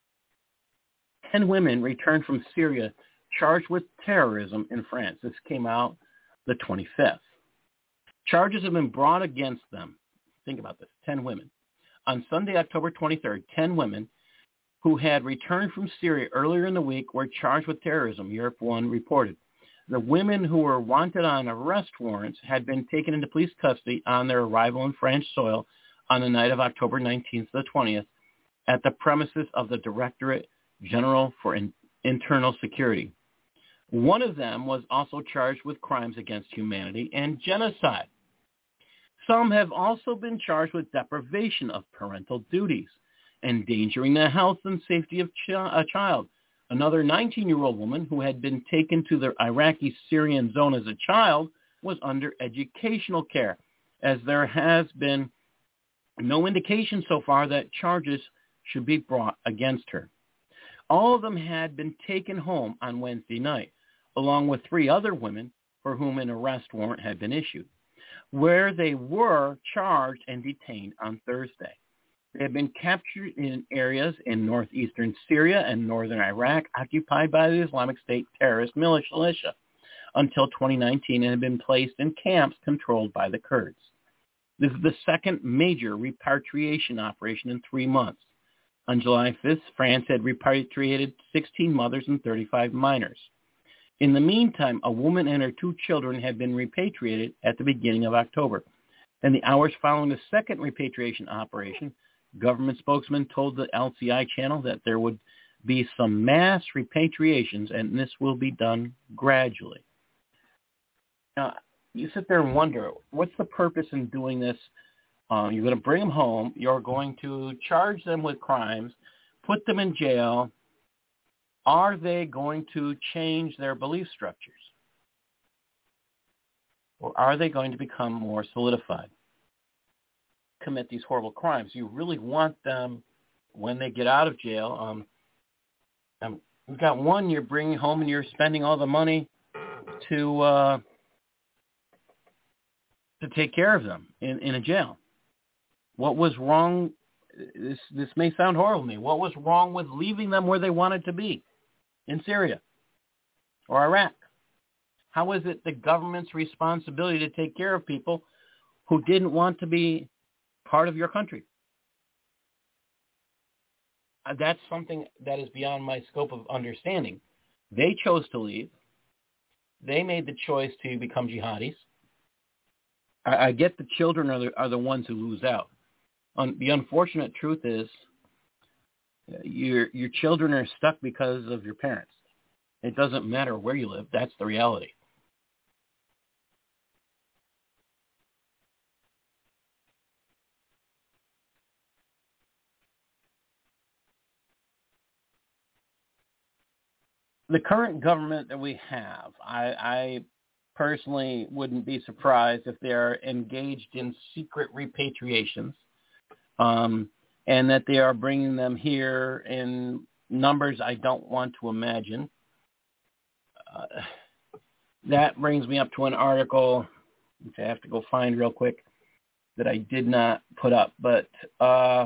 ten women returned from Syria charged with terrorism in France. This came out the twenty-fifth. Charges have been brought against them. Think about this, ten women. On Sunday, October twenty-third, ten women who had returned from Syria earlier in the week were charged with terrorism, Europe One reported. The women who were wanted on arrest warrants had been taken into police custody on their arrival in French soil on the night of October nineteenth to the twentieth at the premises of the Directorate General for in- Internal Security. One of them was also charged with crimes against humanity and genocide. Some have also been charged with deprivation of parental duties, endangering the health and safety of ch- a child. Another nineteen-year-old woman who had been taken to the Iraqi-Syrian zone as a child was under educational care, as there has been no indication so far that charges should be brought against her. All of them had been taken home on Wednesday night, along with three other women for whom an arrest warrant had been issued, where they were charged and detained on Thursday. They had been captured in areas in northeastern Syria and northern Iraq occupied by the Islamic State terrorist militia until twenty nineteen and had been placed in camps controlled by the Kurds. This is the second major repatriation operation in three months. On July fifth, France had repatriated sixteen mothers and thirty-five minors. In the meantime, a woman and her two children had been repatriated at the beginning of October. In the hours following the second repatriation operation, government spokesman told the L C I channel that there would be some mass repatriations, and this will be done gradually. Now, you sit there and wonder, what's the purpose in doing this? Uh, you're going to bring them home. You're going to charge them with crimes, put them in jail. Are they going to change their belief structures? Or are they going to become more solidified? Commit these horrible crimes. You really want them, when they get out of jail, um, um, you've got one you're bringing home and you're spending all the money to uh, to take care of them in, in a jail. What was wrong? This this may sound horrible to me. What was wrong with leaving them where they wanted to be, in Syria or Iraq? How is it the government's responsibility to take care of people who didn't want to be part of your country? Uh, that's something that is beyond my scope of understanding. They chose to leave. They made the choice to become jihadis. I, I get the children are the, are the ones who lose out. Um, the unfortunate truth is uh, your your children are stuck because of your parents. It doesn't matter where you live. That's the reality. The current government that we have, I, I personally wouldn't be surprised if they're engaged in secret repatriations, um, and that they are bringing them here in numbers I don't want to imagine. Uh, that brings me up to an article, which I have to go find real quick, that I did not put up. But uh,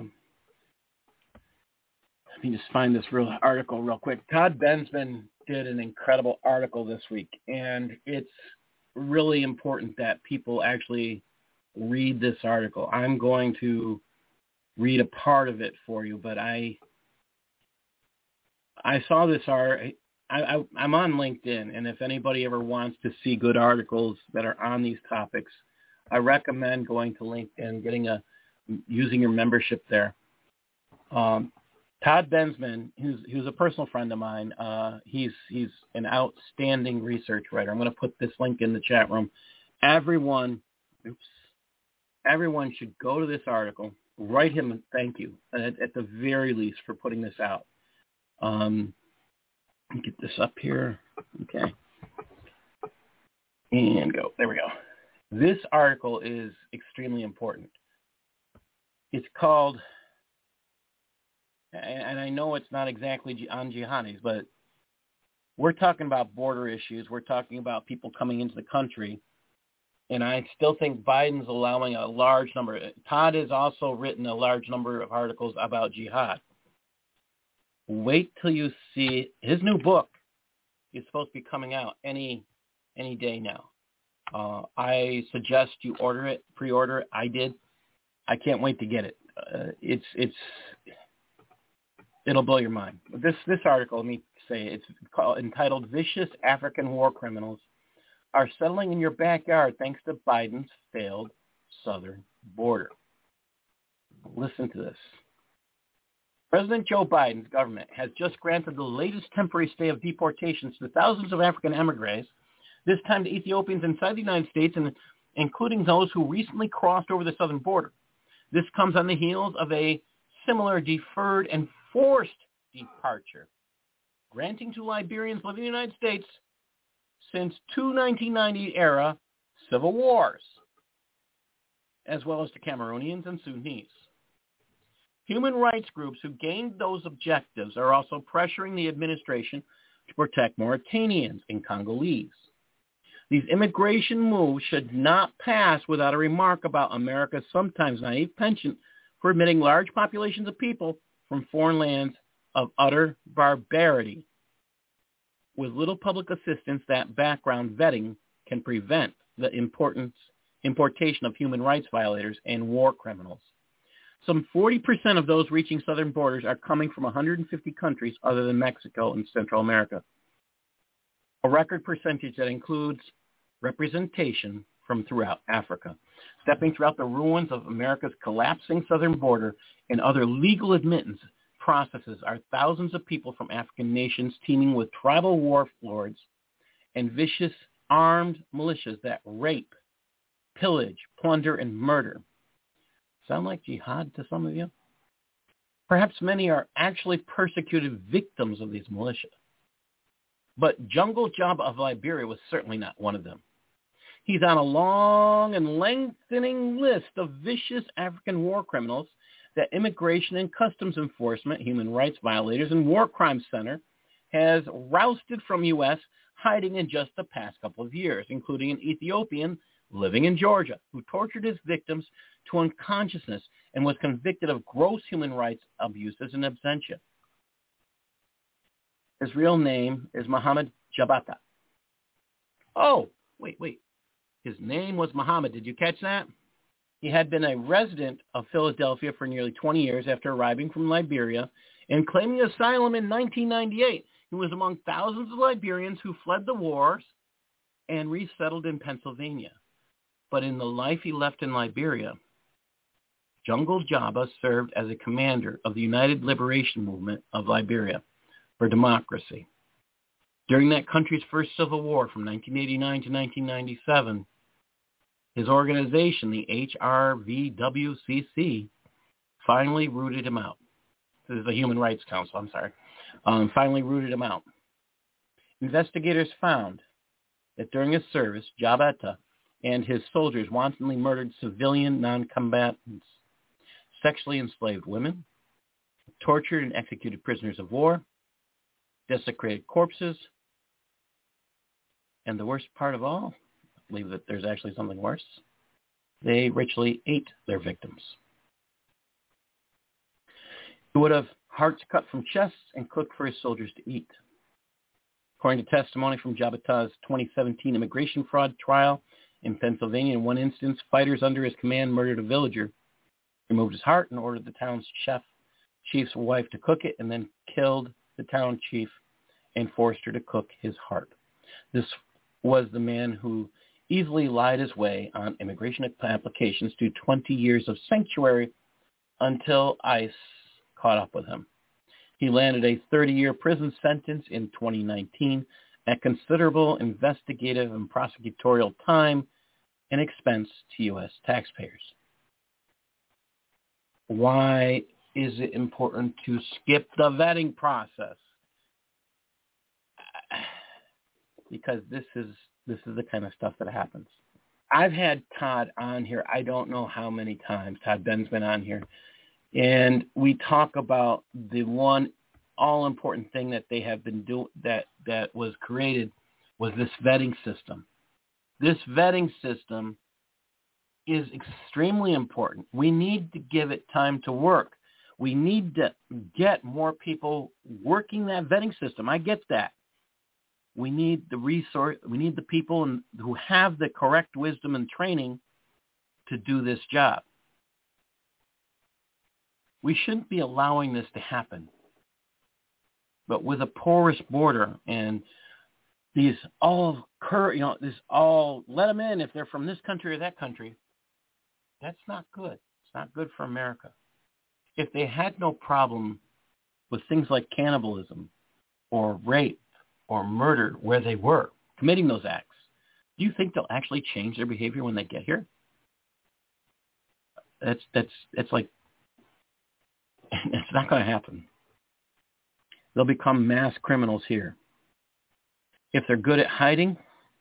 let me just find this real article real quick. Todd Bensman did an incredible article this week, and it's really important that people actually read this article. I'm going to read a part of it for you, but I I saw this article. I, I, I'm on LinkedIn, and if anybody ever wants to see good articles that are on these topics, I recommend going to LinkedIn, getting a using your membership there. Um, Todd Bensman, who's who's a personal friend of mine, uh, he's he's an outstanding research writer. I'm going to put this link in the chat room. Everyone, oops, everyone should go to this article, write him a thank you at, at the very least for putting this out. Um, get this up here, okay, and go. There we go. This article is extremely important. It's called, and I know it's not exactly on jihadis, but we're talking about border issues. We're talking about people coming into the country And I still think Biden's allowing a large number. Todd has also written a large number of articles about jihad. Wait till you see his new book. Is supposed to be coming out any any day now. Uh, I suggest you order it, pre-order it. I did. I can't wait to get it. Uh, it's it's it'll blow your mind. This this article, let me say, it's called, entitled "Vicious African War Criminals Are Settling in Your Backyard Thanks to Biden's Failed Southern Border." Listen to this. President Joe Biden's government has just granted the latest temporary stay of deportations to thousands of African emigres, this time to Ethiopians inside the United States, and including those who recently crossed over the southern border. This comes on the heels of a similar deferred and forced departure, granting to Liberians living in the United States since two nineteen ninety era civil wars, as well as to Cameroonians and Sudanese. Human rights groups who gained those objectives are also pressuring the administration to protect Mauritanians and Congolese. These immigration moves should not pass without a remark about America's sometimes naive penchant for admitting large populations of people from foreign lands of utter barbarity. With little public assistance, that background vetting can prevent the importance, importation of human rights violators and war criminals. Some forty percent of those reaching southern borders are coming from one hundred fifty countries other than Mexico and Central America, a record percentage that includes representation from throughout Africa. Stepping throughout the ruins of America's collapsing southern border and other legal admittance processes are thousands of people from African nations teeming with tribal warlords and vicious armed militias that rape, pillage, plunder, and murder. Sound like jihad to some of you? Perhaps many are actually persecuted victims of these militia. But Jungle Jabba of Liberia was certainly not one of them. He's on a long and lengthening list of vicious African war criminals that Immigration and Customs Enforcement, Human Rights Violators, and War Crimes Center has rousted from U S hiding in just the past couple of years, including an Ethiopian living in Georgia who tortured his victims to unconsciousness and was convicted of gross human rights abuses in absentia. His real name is Mohammed Jabata. Oh, wait, wait. His name was Mohammed. Did you catch that? He had been a resident of Philadelphia for nearly twenty years after arriving from Liberia and claiming asylum in nineteen ninety-eight. He was among thousands of Liberians who fled the wars and resettled in Pennsylvania. But in the life he left in Liberia, Jungle Jabba served as a commander of the United Liberation Movement of Liberia for democracy. During that country's first civil war from nineteen eighty-nine to nineteen ninety-seven, his organization, the H R V W C C, finally rooted him out. This is the Human Rights Council, I'm sorry. Um, finally rooted him out. Investigators found that during his service, Jabata and his soldiers wantonly murdered civilian non-combatants, sexually enslaved women, tortured and executed prisoners of war, desecrated corpses, and the worst part of all, I believe that there's actually something worse, they ritually ate their victims. He would have hearts cut from chests and cooked for his soldiers to eat. According to testimony from Jabata's twenty seventeen immigration fraud trial in Pennsylvania, in one instance, fighters under his command murdered a villager, removed his heart, and ordered the town's chef, chief's wife to cook it, and then killed the town chief and forced her to cook his heart. This was the man who easily lied his way on immigration applications to twenty years of sanctuary until ICE caught up with him. He landed a thirty-year prison sentence in twenty nineteen at considerable investigative and prosecutorial time and expense to U S taxpayers. Why is it important to skip the vetting process? Because this is this is the kind of stuff that happens. I've had Todd on here, I don't know how many times. Todd Ben's been on here. And we talk about the one all-important thing that they have been doing, that, that was created, was this vetting system. This vetting system is extremely important. We need to give it time to work. We need to get more people working that vetting system. I get that. We need the resource. We need the people in, who have the correct wisdom and training to do this job. We shouldn't be allowing this to happen. But with a porous border and these all, you know, this all let them in if they're from this country or that country, that's not good. It's not good for America. If they had no problem with things like cannibalism or rape or murder where they were committing those acts, do you think they'll actually change their behavior when they get here? That's that's that's like it's not going to happen. They'll become mass criminals here. If they're good at hiding,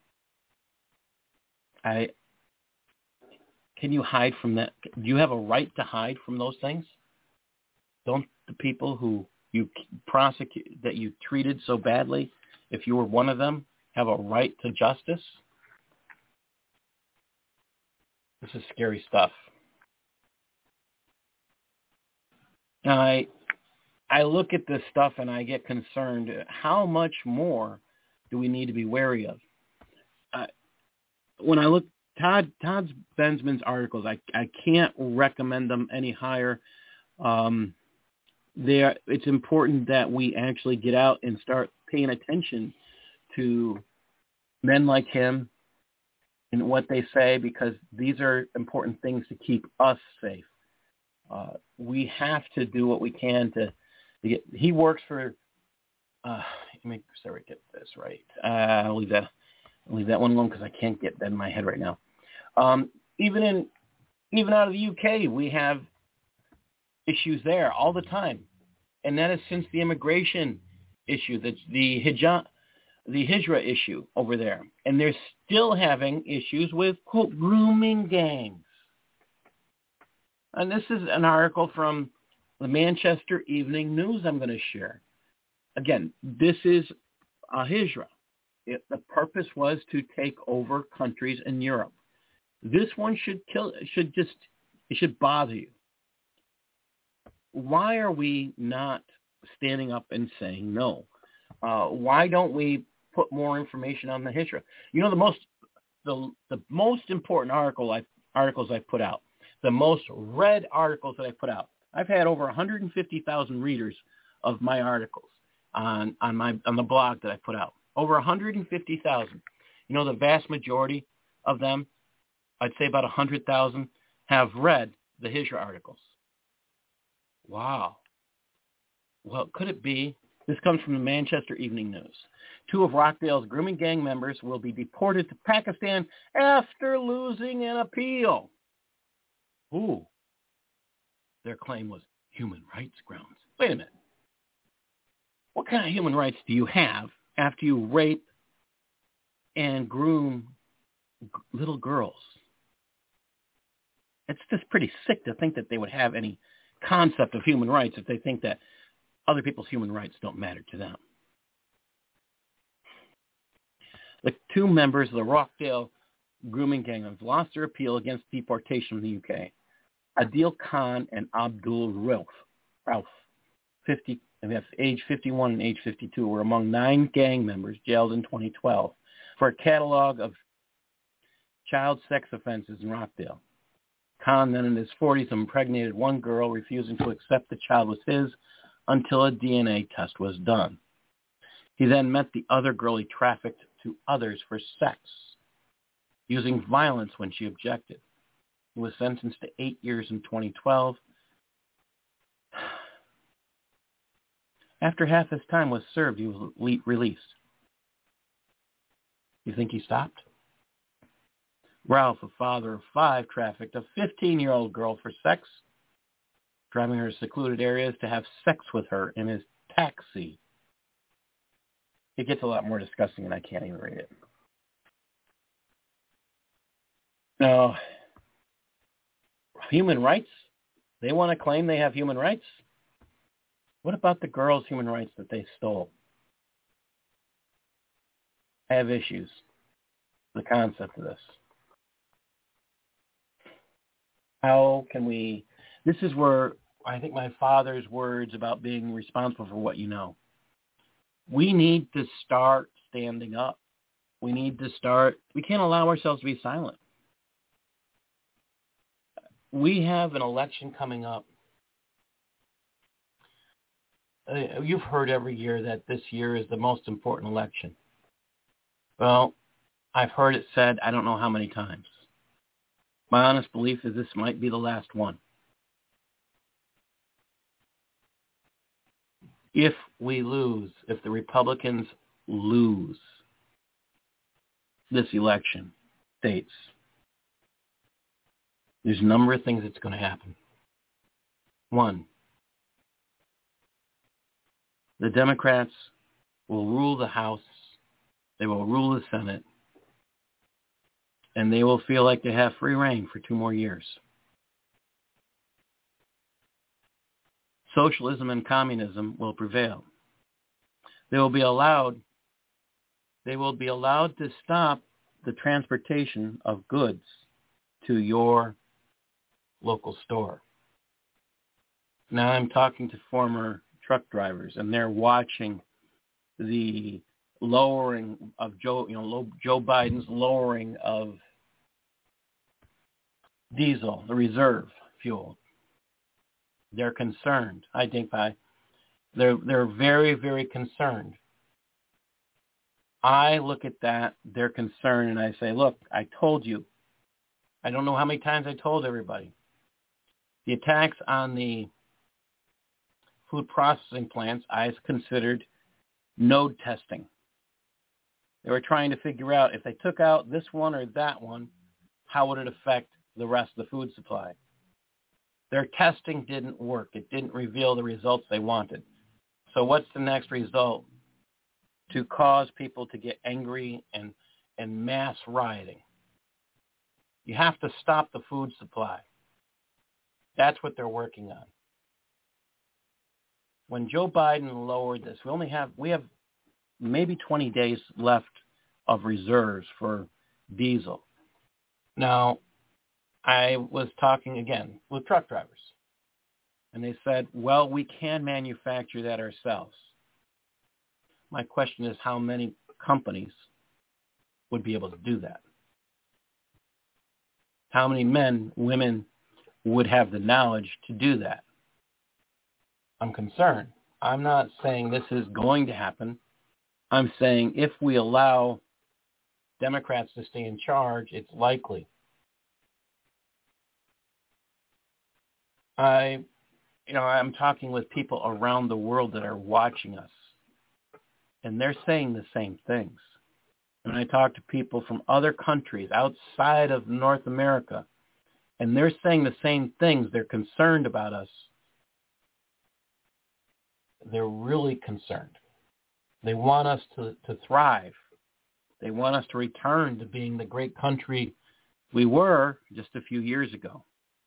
I can you hide from that? Do you have a right to hide from those things? Don't the people who you prosecute, that you treated so badly, if you were one of them, have a right to justice? This is scary stuff. Now, I, I look at this stuff and I get concerned. How much more do we need to be wary of? Uh, when I look, Todd Todd Bensman's articles, I, I can't recommend them any higher. Um, There, it's important that we actually get out and start paying attention to men like him and what they say, because these are important things to keep us safe. Uh, we have to do what we can to, to get. He works for. Uh, let me sorry, get this right. Uh, I'll leave that. I'll leave that one alone because I can't get that in my head right now. Um, even in, even out of the U K, we have issues there all the time, and that is since the immigration issue, that's the hijab, the hijra issue over there, and they're still having issues with, quote, grooming gangs. And this is an article from the Manchester Evening News I'm going to share. Again, this is a hijra. It, the purpose was to take over countries in Europe. This one should kill. Should just it should bother you. Why are we not standing up and saying no? Uh, why don't we put more information on the hijra? You know, the most the the most important article I articles I put out, the most read articles that I put out. I've had over one hundred fifty thousand readers of my articles on on my on the blog that I put out. Over one hundred fifty thousand. You know, the vast majority of them, I'd say about one hundred thousand, have read the hijra articles. Wow. Well, could it be? This comes from the Manchester Evening News. Two of Rockdale's grooming gang members will be deported to Pakistan after losing an appeal. Ooh. Their claim was human rights grounds. Wait a minute. What kind of human rights do you have after you rape and groom g- little girls? It's just pretty sick to think that they would have any concept of human rights if they think that other people's human rights don't matter to them. The two members of the Rockdale grooming gang have lost their appeal against deportation from the U K. Adil Khan and Abdul Rauf, Rauf fifty, age fifty-one and age fifty-two, were among nine gang members jailed in twenty twelve for a catalog of child sex offenses in Rockdale. Khan, then in his forties, impregnated one girl, refusing to accept the child was his until a D N A test was done. He then met the other girl he trafficked to others for sex, using violence when she objected. He was sentenced to eight years in twenty twelve. After half his time was served, he was le- released. You think he stopped? Ralph, a father of five, trafficked a fifteen-year-old girl for sex, driving her to secluded areas to have sex with her in his taxi. It gets a lot more disgusting, and I can't even read it. Now, human rights? They want to claim they have human rights? What about the girls' human rights that they stole? I have issues. the concept of this. How can we, this is where I think my father's words about being responsible for what you know. We need to start standing up. We need to start, we can't allow ourselves to be silent. We have an election coming up. Uh, you've heard every year that this year is the most important election. Well, I've heard it said I don't know how many times. My honest belief is this might be the last one. If we lose, if the Republicans lose this election, states, there's a number of things that's going to happen. One, the Democrats will rule the House, they will rule the Senate, and they will feel like they have free reign for two more years. Socialism and communism will prevail. They will be allowed, they will be allowed to stop the transportation of goods to your local store. Now I'm talking to former truck drivers, and they're watching the lowering of Joe, you know, Joe Biden's lowering of diesel, the reserve fuel. They're concerned. I think by they're they're very very concerned. I look at that, they're concerned, and I say, look, I told you. I don't know how many times I told everybody. The attacks on the food processing plants, I considered node testing. They were trying to figure out if they took out this one or that one, how would it affect the rest of the food supply? Their testing didn't work. It didn't reveal the results they wanted. So what's the next result? To cause people to get angry and, and mass rioting. You have to stop the food supply. That's what they're working on. When Joe Biden lowered this, we only have, we have maybe twenty days left of reserves for diesel. Now, I was talking again with truck drivers, and they said, well, we can manufacture that ourselves. My question is, how many companies would be able to do that? How many men, women would have the knowledge to do that? I'm concerned. I'm not saying this is going to happen. I'm saying if we allow Democrats to stay in charge, it's likely. I, you know, I'm talking with people around the world that are watching us, and they're saying the same things. And I talk to people from other countries outside of North America, and they're saying the same things. They're concerned about us. They're really concerned. They want us to, to thrive. They want us to return to being the great country we were just a few years ago.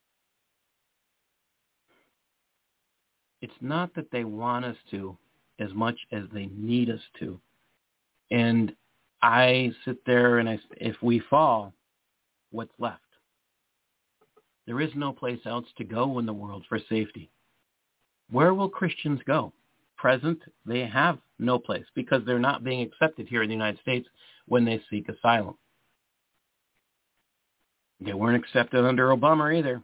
It's not that they want us to as much as they need us to. And I sit there and I, if we fall, what's left? There is no place else to go in the world for safety. Where will Christians go? Present, they have no place because they're not being accepted here in the United States when they seek asylum. They weren't accepted under Obama either.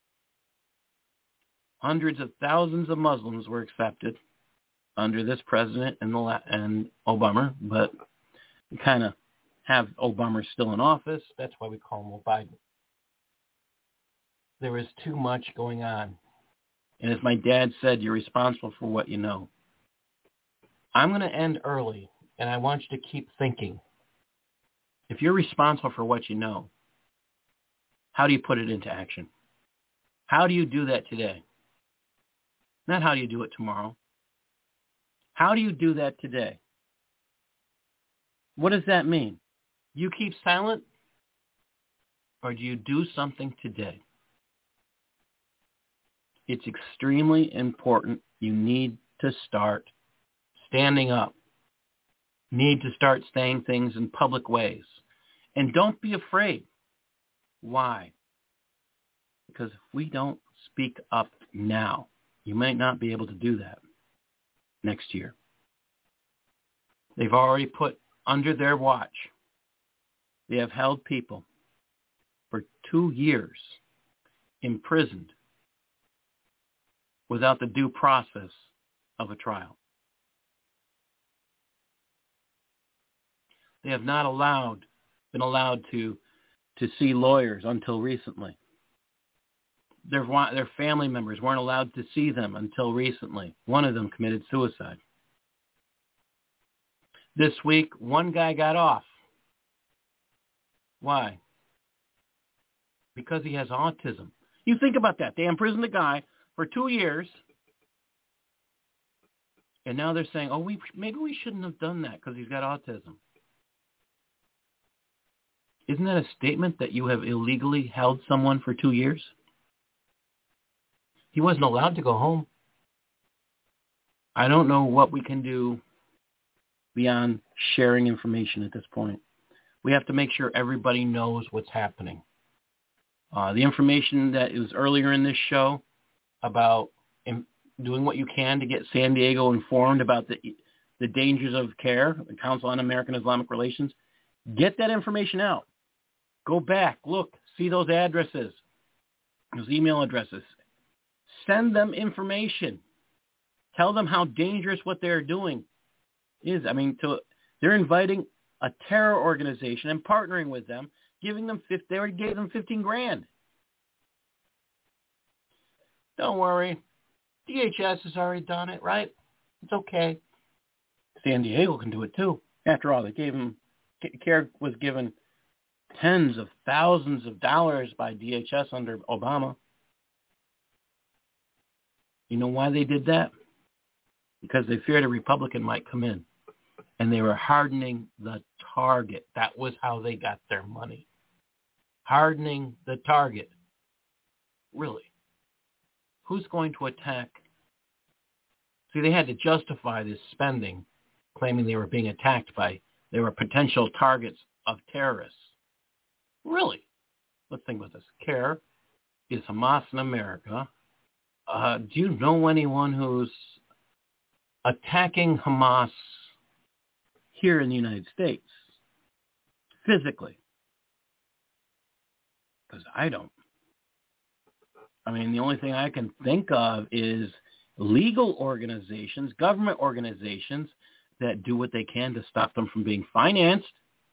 Hundreds of thousands of Muslims were accepted under this president and, the, and Obama, but we kind of have Obama still in office. That's why we call him Biden. There is too much going on. And as my dad said, you're responsible for what you know. I'm going to end early, and I want you to keep thinking. If you're responsible for what you know, how do you put it into action? How do you do that today? Not how do you do it tomorrow. How do you do that today? What does that mean? You keep silent, or do you do something today? It's extremely important. You need to start standing up. Need to start saying things in public ways. And don't be afraid. Why? Because if we don't speak up now, you might not be able to do that next year. They've already put under their watch, they have held people for two years imprisoned without the due process of a trial. They have not allowed, been allowed to, to see lawyers until recently. Their, their family members weren't allowed to see them until recently. One of them committed suicide. This week, one guy got off. Why? Because he has autism. You think about that. They imprisoned a guy for two years, and now they're saying, oh, we maybe we shouldn't have done that because he's got autism. Isn't that a statement that you have illegally held someone for two years? He wasn't allowed to go home. I don't know what we can do beyond sharing information at this point. We have to make sure everybody knows what's happening. Uh, the information that was earlier in this show about in, doing what you can to get San Diego informed about the the dangers of CARE, the Council on American Islamic Relations, get that information out. Go back, look, see those addresses, those email addresses. Send them information. Tell them how dangerous what they're doing is. I mean, to, they're inviting a terror organization and partnering with them, giving them, they already gave them fifteen grand. Don't worry. D H S has already done it, right? It's okay. San Diego can do it too. After all, they gave them, CARE was given tens of thousands of dollars by D H S under Obama. You know why they did that? Because they feared a Republican might come in. And they were hardening the target. That was how they got their money. Hardening the target. Really? Who's going to attack? See, they had to justify this spending, claiming they were being attacked by, they were potential targets of terrorists. Really? Let's think about this. CARE is Hamas in America. Uh, do you know anyone who's attacking Hamas here in the United States, physically? Because I don't. I mean, the only thing I can think of is legal organizations, government organizations that do what they can to stop them from being financed.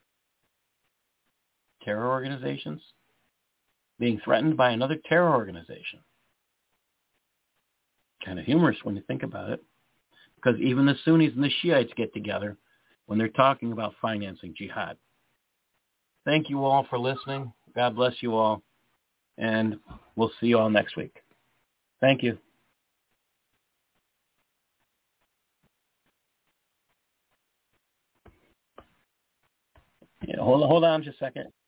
Terror organizations being threatened by another terror organization. Kind of humorous when you think about it. Because even the Sunnis and the Shiites get together when they're talking about financing jihad. Thank you all for listening. God bless you all. And we'll see you all next week. Thank you. Yeah, hold, hold on just a second.